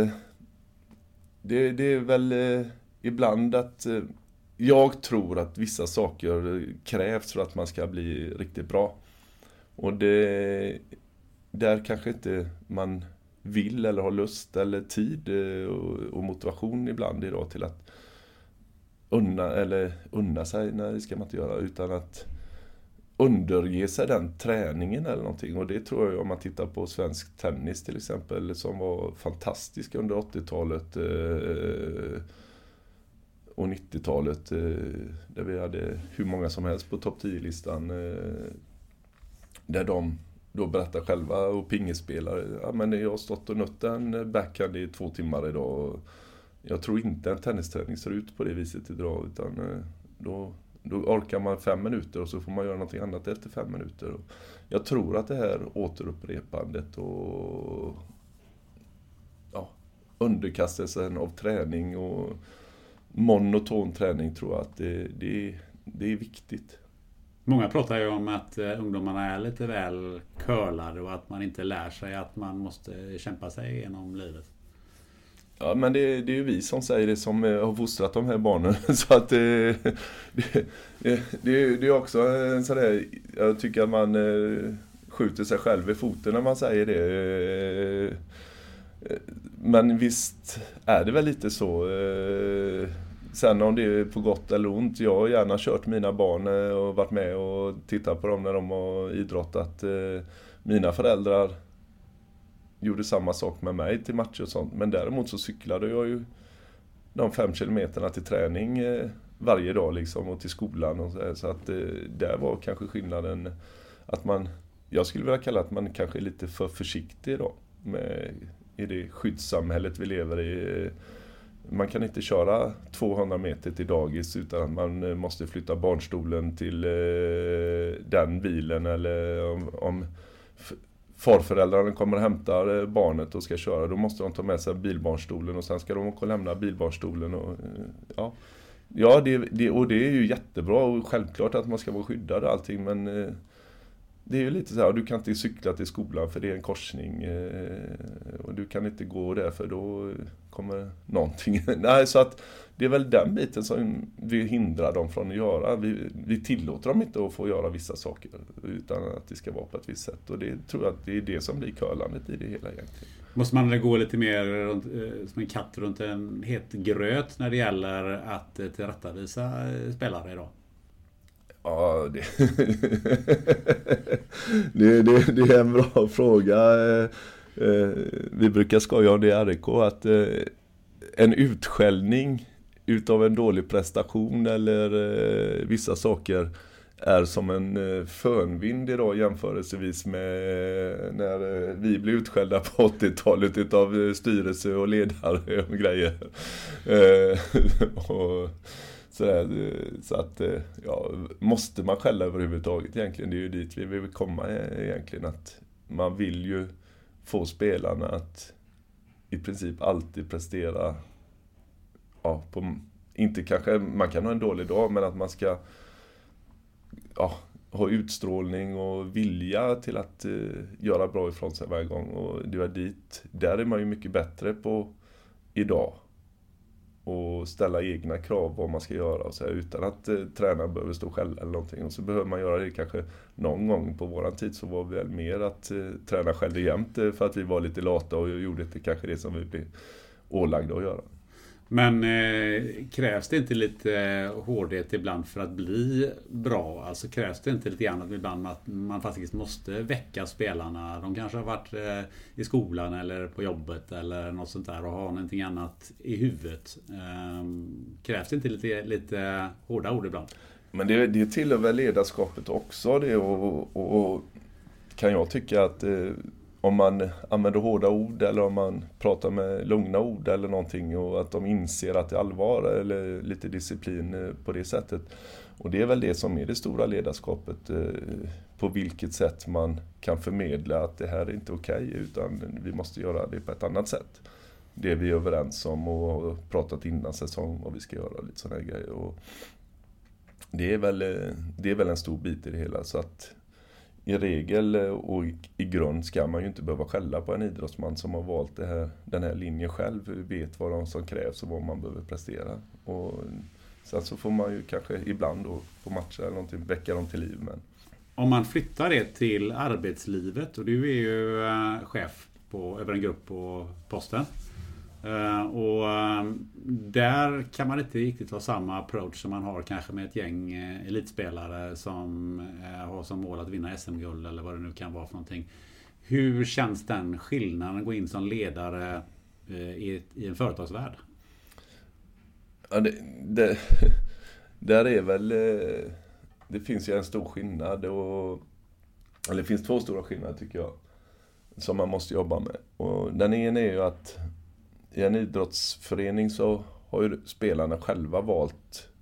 det är väl ibland att jag tror att vissa saker krävs för att man ska bli riktigt bra. Och där kanske inte man vill eller har lust eller tid och motivation ibland idag till att unna sig, nej det ska man inte göra, utan att underge sig den träningen eller någonting. Och det tror jag, om man tittar på svensk tennis till exempel, som var fantastisk under 80-talet och 90-talet, där vi hade hur många som helst på topp 10-listan, där de då berättar själva, och pingespelare, ja, men jag har stått och nött en backhand i 2 timmar idag, och jag tror inte en tennisträning ser ut på det viset idag, utan då orkar man 5 minuter och så får man göra någonting annat efter 5 minuter. Jag tror att det här återupprepandet och underkastelsen av träning och monoton träning tror jag att det är viktigt. Många pratar ju om att ungdomarna är lite väl curlade och att man inte lär sig att man måste kämpa sig genom livet. Ja, men det är ju vi som säger det som har fostrat de här barnen. Så att det är också en sån där, jag tycker att man skjuter sig själv i foten när man säger det. Men visst är det väl lite så. Sen om det är på gott eller ont, jag har gärna kört mina barn och varit med och tittat på dem när de har idrottat. Mina föräldrar gjorde samma sak med mig till matcher och sånt. Men däremot så cyklade jag ju de 5 kilometerna till träning varje dag liksom, och till skolan och så att där var kanske skillnaden att jag skulle vilja kalla att man kanske är lite för försiktig då i det skyddssamhället vi lever i. Man kan inte köra 200 meter till dagis utan att man måste flytta barnstolen till den bilen, eller om farföräldrarna kommer och hämtar barnet och ska köra, då måste de ta med sig bilbarnstolen och sen ska de åka och lämna bilbarnstolen och det är ju jättebra och självklart att man ska vara skyddad och allting, men det är ju lite så här, du kan inte cykla till skolan för det är en korsning och du kan inte gå där för då kommer någonting. Nej, så att det är väl den biten som vi hindrar dem från att göra. Vi tillåter dem inte att få göra vissa saker utan att det ska vara på ett visst sätt. Och det tror jag att det är det som blir curlandet i det hela egentligen. Måste man gå lite mer runt, som en katt runt en het gröt när det gäller att tillrättavisa spelare idag? Ja, det är en bra fråga. Vi brukar skoja om det i RIK att en utskällning utav en dålig prestation eller vissa saker är som en fönvind idag jämförelsevis med när vi blev utskällda på 80-talet utav styrelse och ledare och grejer. Så att måste man skälla överhuvudtaget egentligen, det är ju dit vi vill komma egentligen, att man vill ju få spelarna att i princip alltid prestera inte kanske, man kan ha en dålig dag, men att man ska ha utstrålning och vilja till att göra bra ifrån sig varje gång, och det är dit, där är man ju mycket bättre på idag och ställa egna krav vad man ska göra och så här, utan att tränaren behöver stå själv eller någonting. Och så behöver man göra det kanske någon gång. På våran tid så var vi väl mer att träna själv jämt för att vi var lite lata och gjorde inte kanske det som vi blev ålagda att göra. Men krävs det inte lite hårdhet ibland för att bli bra? Alltså krävs det inte lite grann ibland att man faktiskt måste väcka spelarna? De kanske har varit i skolan eller på jobbet eller något sånt där och har någonting annat i huvudet. Krävs det inte lite hårda ord ibland? Men det tillhör väl ledarskapet också det, och kan jag tycka att om man använder hårda ord eller om man pratar med lugna ord eller någonting, och att de inser att det är allvar eller lite disciplin på det sättet. Och det är väl det som är det stora ledarskapet, på vilket sätt man kan förmedla att det här är inte okej, utan vi måste göra det på ett annat sätt. Det vi är överens om och har pratat innan säsong och vi ska göra lite sådana grejer. Och det är väl en stor bit i det hela, så att i regel och i grund ska man ju inte behöva skälla på en idrottsman som har valt den här linjen själv, vet vad som krävs och vad man behöver prestera. Och sen så får man ju kanske ibland då på matcher eller någonting väcka dem till liv. Men om man flyttar det till arbetslivet, och du är ju chef över en grupp på Posten. Och där kan man inte riktigt ha samma approach som man har kanske med ett gäng elitspelare som har som mål att vinna SM-guld eller vad det nu kan vara för någonting. Hur känns den skillnaden att gå in som ledare i en företagsvärld? Ja, där är väl det finns ju en stor skillnad, eller det finns 2 stora skillnader tycker jag som man måste jobba med. Och den ena är ju att i en idrottsförening så har ju spelarna själva valt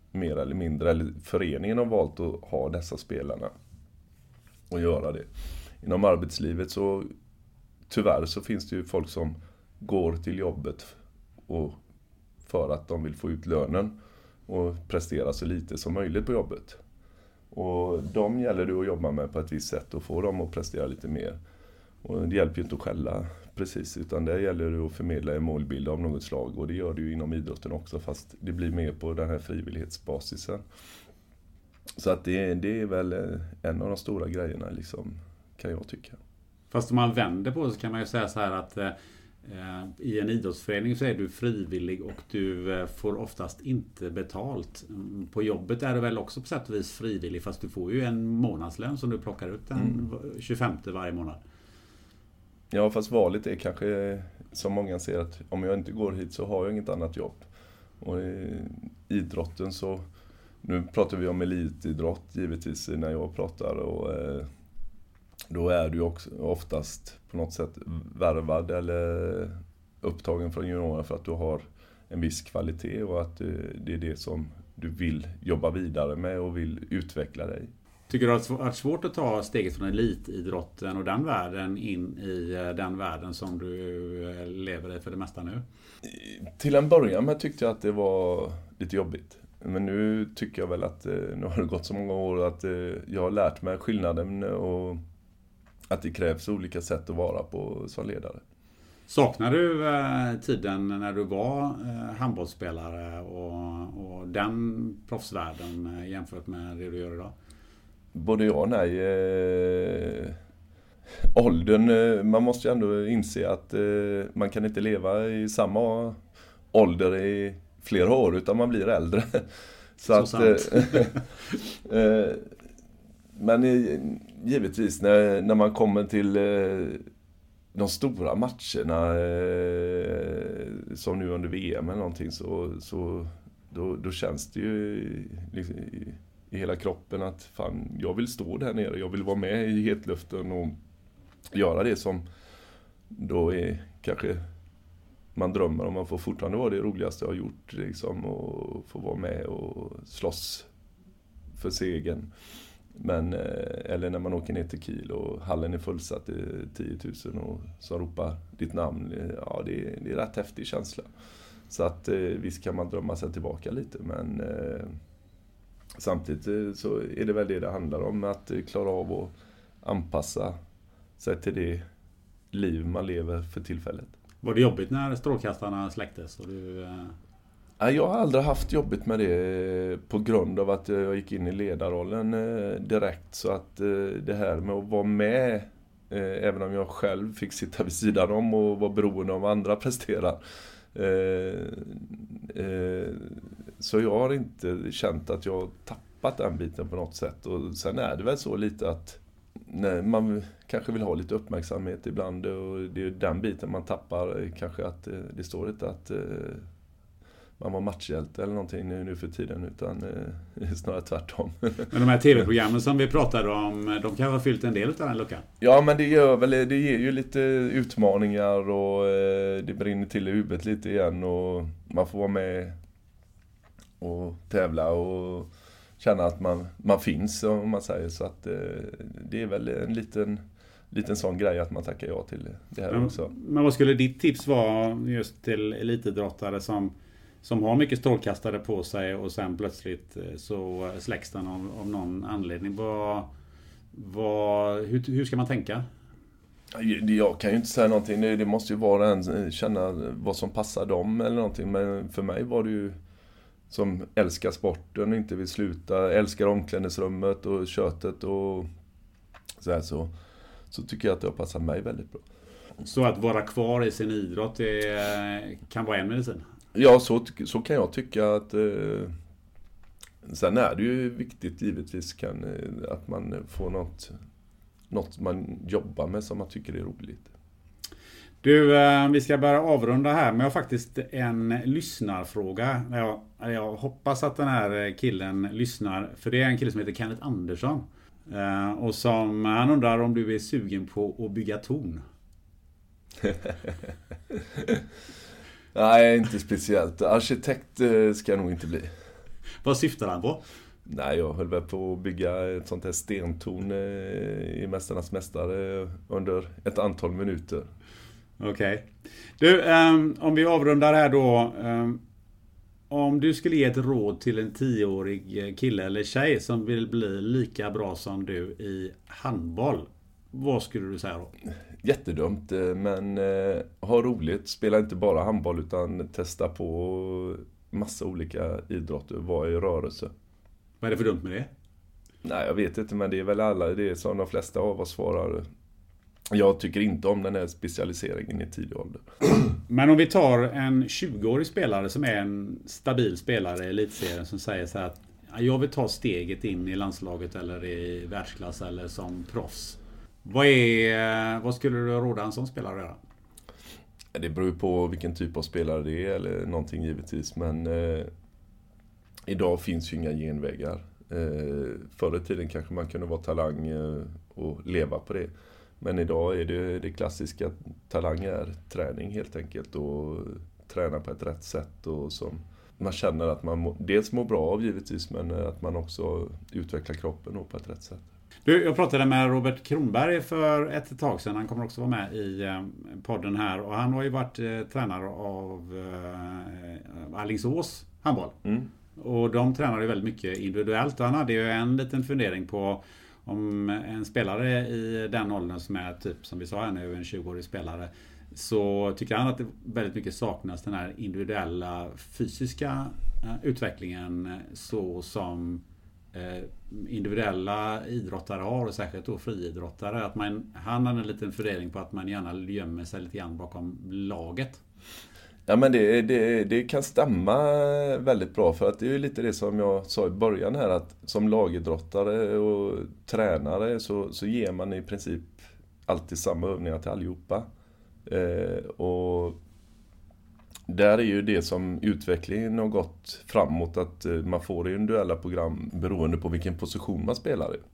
mer eller mindre, eller föreningen har valt att ha dessa spelarna och göra det. Inom arbetslivet så tyvärr så finns det ju folk som går till jobbet och för att de vill få ut lönen och prestera så lite som möjligt på jobbet. Och de gäller det att jobba med på ett visst sätt och få dem att prestera lite mer. Och det hjälper ju inte att skälla precis, utan det gäller det att förmedla en målbild av något slag. Och det gör det ju inom idrotten också, fast det blir mer på den här frivillighetsbasisen. Så att det är väl en av de stora grejerna liksom, kan jag tycka. Fast om man vänder på det så kan man ju säga så här att i en idrottsförening så är du frivillig och du får oftast inte betalt. På jobbet är du väl också på sätt och vis frivillig, fast du får ju en månadslön som du plockar ut den 25 varje månad. Ja, fast valet är kanske, som många ser, att om jag inte går hit så har jag inget annat jobb. Och i idrotten så, nu pratar vi om elitidrott givetvis när jag pratar, och då är du också oftast på något sätt värvad eller upptagen från juniorerna för att du har en viss kvalitet och att det är det som du vill jobba vidare med och vill utveckla dig. Tycker du att det har varit svårt att ta steget från elitidrotten och den världen in i den världen som du lever i för det mesta nu? Till en början med tyckte jag att det var lite jobbigt. Men nu tycker jag väl att nu har det gått så många år att jag har lärt mig skillnaden och att det krävs olika sätt att vara på som ledare. Saknar du tiden när du var handbollsspelare och den proffsvärlden jämfört med det du gör idag? Både ja och nej. Åldern, man måste ju ändå inse att man kan inte leva i samma ålder i flera år utan man blir äldre. Så att, men givetvis när man kommer till de stora matcherna som nu under VM eller någonting så då känns det ju liksom i hela kroppen att fan, jag vill stå där nere, jag vill vara med i hetluften och göra det som då är kanske man drömmer om. Man får fortfarande vara det roligaste jag har gjort liksom, och få vara med och slåss för segern. Men, eller när man åker ner till Kiel och hallen är fullsatt i 10 000 och så ropar ditt namn. Ja, det är rätt häftig känsla. Så att visst kan man drömma sig tillbaka lite, men samtidigt så är det väl det handlar om, att klara av att anpassa sig till det liv man lever för tillfället. Var det jobbigt när strålkastarna släcktes? Och Jag har aldrig haft jobbigt med det på grund av att jag gick in i ledarrollen direkt. Så att det här med att vara med, även om jag själv fick sitta vid sidan om och vara beroende av andra presterar. Så jag har inte känt att jag har tappat den biten på något sätt. Och sen är det väl så lite att man kanske vill ha lite uppmärksamhet ibland, och det är den biten man tappar. Kanske att det står inte att man var matchhjälte eller någonting nu för tiden, utan snarare tvärtom. Men de här tv-programmen som vi pratade om, de kanske har fyllt en del av den luckan? Ja, men det ger ju lite utmaningar och det brinner till i huvudet lite igen och man får vara med och tävla och känna att man finns, om man säger. Så att det är väl en liten sån grej att man tackar ja till det här också. Men vad skulle ditt tips vara just till elitidrottare som har mycket strålkastare på sig och sen plötsligt så släcks den av någon anledning? Hur ska man tänka? Jag kan ju inte säga någonting. Det måste ju vara en känna vad som passar dem eller någonting. Men för mig var det ju som älskar sporten och inte vill sluta, älskar omklädningsrummet och köttet och så tycker jag att det har passat mig väldigt bra. Så att vara kvar i sin idrott kan vara en medicin? Ja, så kan jag tycka att sen är det ju viktigt givetvis att man får något man jobbar med som man tycker är roligt. Du, vi ska börja avrunda här, men jag har faktiskt en lyssnarfråga. Jag hoppas att den här killen lyssnar, för det är en kille som heter Kenneth Andersson. Och han undrar om du är sugen på att bygga torn. Nej, inte speciellt. Arkitekt ska jag nog inte bli. Vad syftar han på? Nej, jag höll väl på att bygga ett sånt här stentorn i Mästarnas mästare under ett antal minuter. Okej. Du, om vi avrundar här då. Om du skulle ge ett råd till en 10-årig kille eller tjej som vill bli lika bra som du i handboll, vad skulle du säga då? Jättedumt, men ha roligt. Spela inte bara handboll utan testa på massa olika idrotter. Var i rörelse. Vad är det för dumt med det? Nej, jag vet inte, men det är väl alla. Det är som de flesta av oss svarar. Jag tycker inte om den här specialiseringen i tidig ålder. Men om vi tar en 20-årig spelare som är en stabil spelare i elitserien som säger så här att jag vill ta steget in i landslaget eller i världsklass eller som proffs. Vad skulle du råda en sån spelare göra? Det beror på vilken typ av spelare det är eller någonting givetvis. Men idag finns ju inga genvägar. Förr i tiden kanske man kunde vara talang och leva på det. Men idag är det klassiska talang är träning helt enkelt. Och träna på ett rätt sätt. Och som man känner att man dels mår bra av givetvis. Men att man också utvecklar kroppen på ett rätt sätt. Du, jag pratade med Robert Kronberg för ett tag sedan. Han kommer också vara med i podden här. Och han har ju varit tränare av Alingsås handboll. Mm. Och de tränar ju väldigt mycket individuellt. Och han hade ju en liten fundering på om en spelare i den åldern som är typ som vi sa här nu, en 20-årig spelare. Så tycker han att det väldigt mycket saknas den här individuella fysiska utvecklingen så som individuella idrottare har och särskilt då friidrottare. Att han har en liten fundering på att man gärna gömmer sig lite grann bakom laget. Ja, men det kan stämma väldigt bra för att det är ju lite det som jag sa i början här att som lagidrottare och tränare så ger man i princip alltid samma övningar till allihopa. Och där är ju det som utvecklingen har gått framåt att man får individuella program beroende på vilken position man spelar i.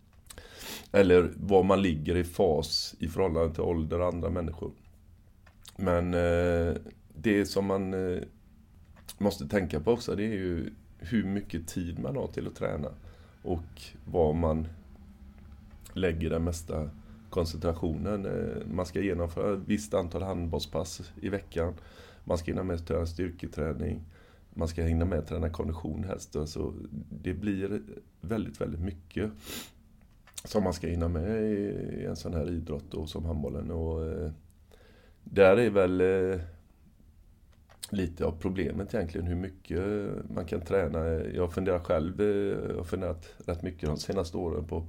Eller var man ligger i fas i förhållande till ålder och andra människor. Men det som man måste tänka på också det är ju hur mycket tid man har till att träna. Och var man lägger den mesta koncentrationen. Man ska genomföra ett visst antal handbollspass i veckan. Man ska hinna med att träna styrketräning. Man ska hinna med att träna kondition helst. Så det blir väldigt, väldigt mycket som man ska hinna med i en sån här idrott då, som handbollen. Och där är väl lite av problemet egentligen hur mycket man kan träna. Jag funderar själv, jag har funderat rätt mycket de senaste åren på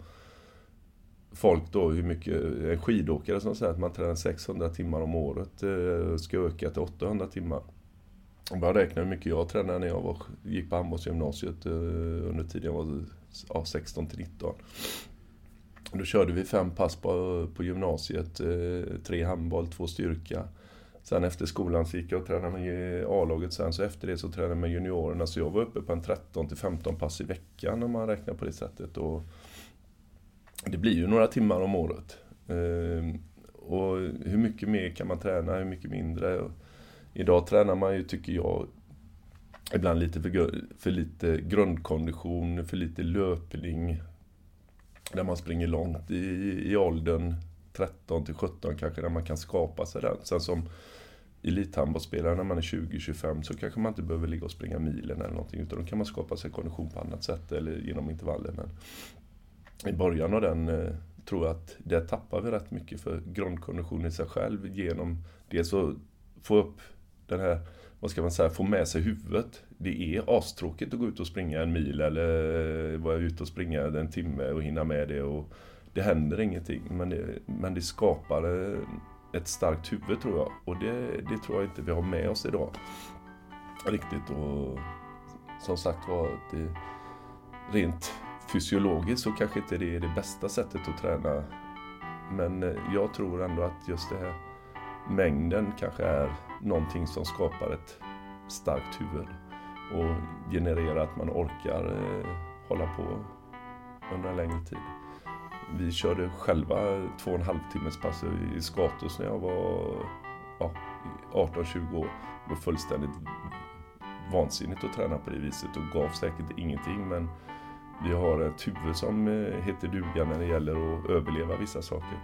folk då, hur mycket en skidåkare som säger att man tränar 600 timmar om året ska öka till 800 timmar. Jag bara räknar hur mycket jag tränade när jag gick på handbollsgymnasiet under tiden jag var 16 till 19. Då körde vi 5 pass på gymnasiet, 3 handboll, 2 styrka. Sen efter skolan så gick jag och tränade med A-laget sen, så efter det så tränade jag med juniorerna. Så jag var uppe på en 13-15 pass i veckan om man räknar på det sättet. Och det blir ju några timmar om året. Och hur mycket mer kan man träna, hur mycket mindre? Idag tränar man ju, tycker jag, ibland lite för lite grundkondition, för lite löpning. Där man springer långt i åldern 13-17 kanske, där man kan skapa sig den. Sen som elithandbollsspelare när man är 20-25 så kanske man inte behöver ligga och springa milen eller någonting, utan då kan man skapa sig kondition på annat sätt eller genom intervaller. Men i början av den tror jag att det tappar vi rätt mycket för grundkondition i sig själv genom det, så få upp den här, vad ska man säga, få med sig huvudet. Det är astråkigt att gå ut och springa en mil eller vara ute och springa en timme och hinna med det, och det händer ingenting, men det skapar ett starkt huvud tror jag, och det tror jag inte vi har med oss idag riktigt. Och som sagt var, det rent fysiologiskt så kanske inte det är det bästa sättet att träna, men jag tror ändå att just det här mängden kanske är någonting som skapar ett starkt huvud och genererar att man orkar hålla på under en längre tid. Vi körde själva 2,5 timmars pass i Skatos när jag var 18-20 år. Det var fullständigt vansinnigt att träna på det viset och gav säkert ingenting, men vi har ett huvud som heter duga när det gäller att överleva vissa saker.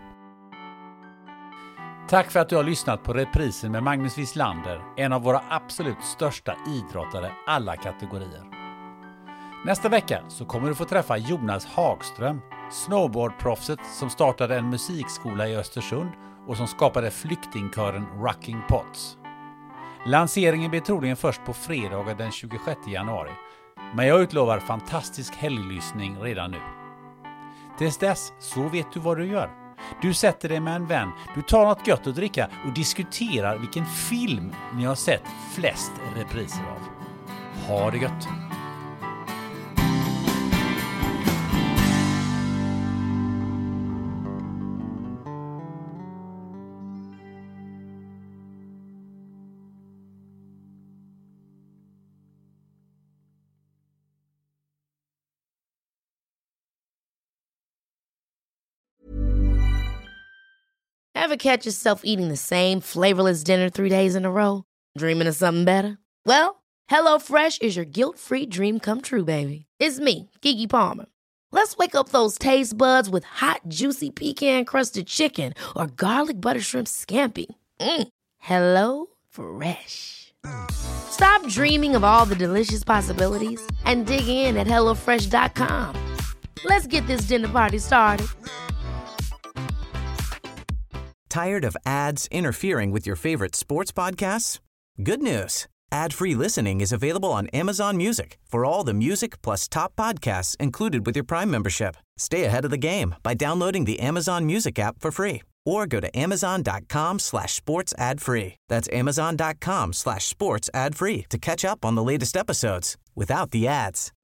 Tack för att du har lyssnat på Reprisen med Magnus Wislander, en av våra absolut största idrottare alla kategorier. Nästa vecka så kommer du få träffa Jonas Hagström, snowboardproffset som startade en musikskola i Östersund och som skapade flyktingkören Rocking Pots. Lanseringen blir troligen först på fredag den 26 januari, men jag utlovar fantastisk helglyssning redan nu. Tills dess så vet du vad du gör. Du sätter dig med en vän, du tar något gött att dricka och diskuterar vilken film ni har sett flest repriser av. Ha det gött! Ever catch yourself eating the same flavorless dinner 3 days in a row? Dreaming of something better? Well, HelloFresh is your guilt-free dream come true, baby. It's me, Keke Palmer. Let's wake up those taste buds with hot, juicy pecan-crusted chicken or garlic butter shrimp scampi. Hello Fresh. Stop dreaming of all the delicious possibilities and dig in at HelloFresh.com. Let's get this dinner party started. Tired of ads interfering with your favorite sports podcasts? Good news. Ad-free listening is available on Amazon Music for all the music plus top podcasts included with your Prime membership. Stay ahead of the game by downloading the Amazon Music app for free or go to amazon.com/sports ad free. That's amazon.com/sports ad free to catch up on the latest episodes without the ads.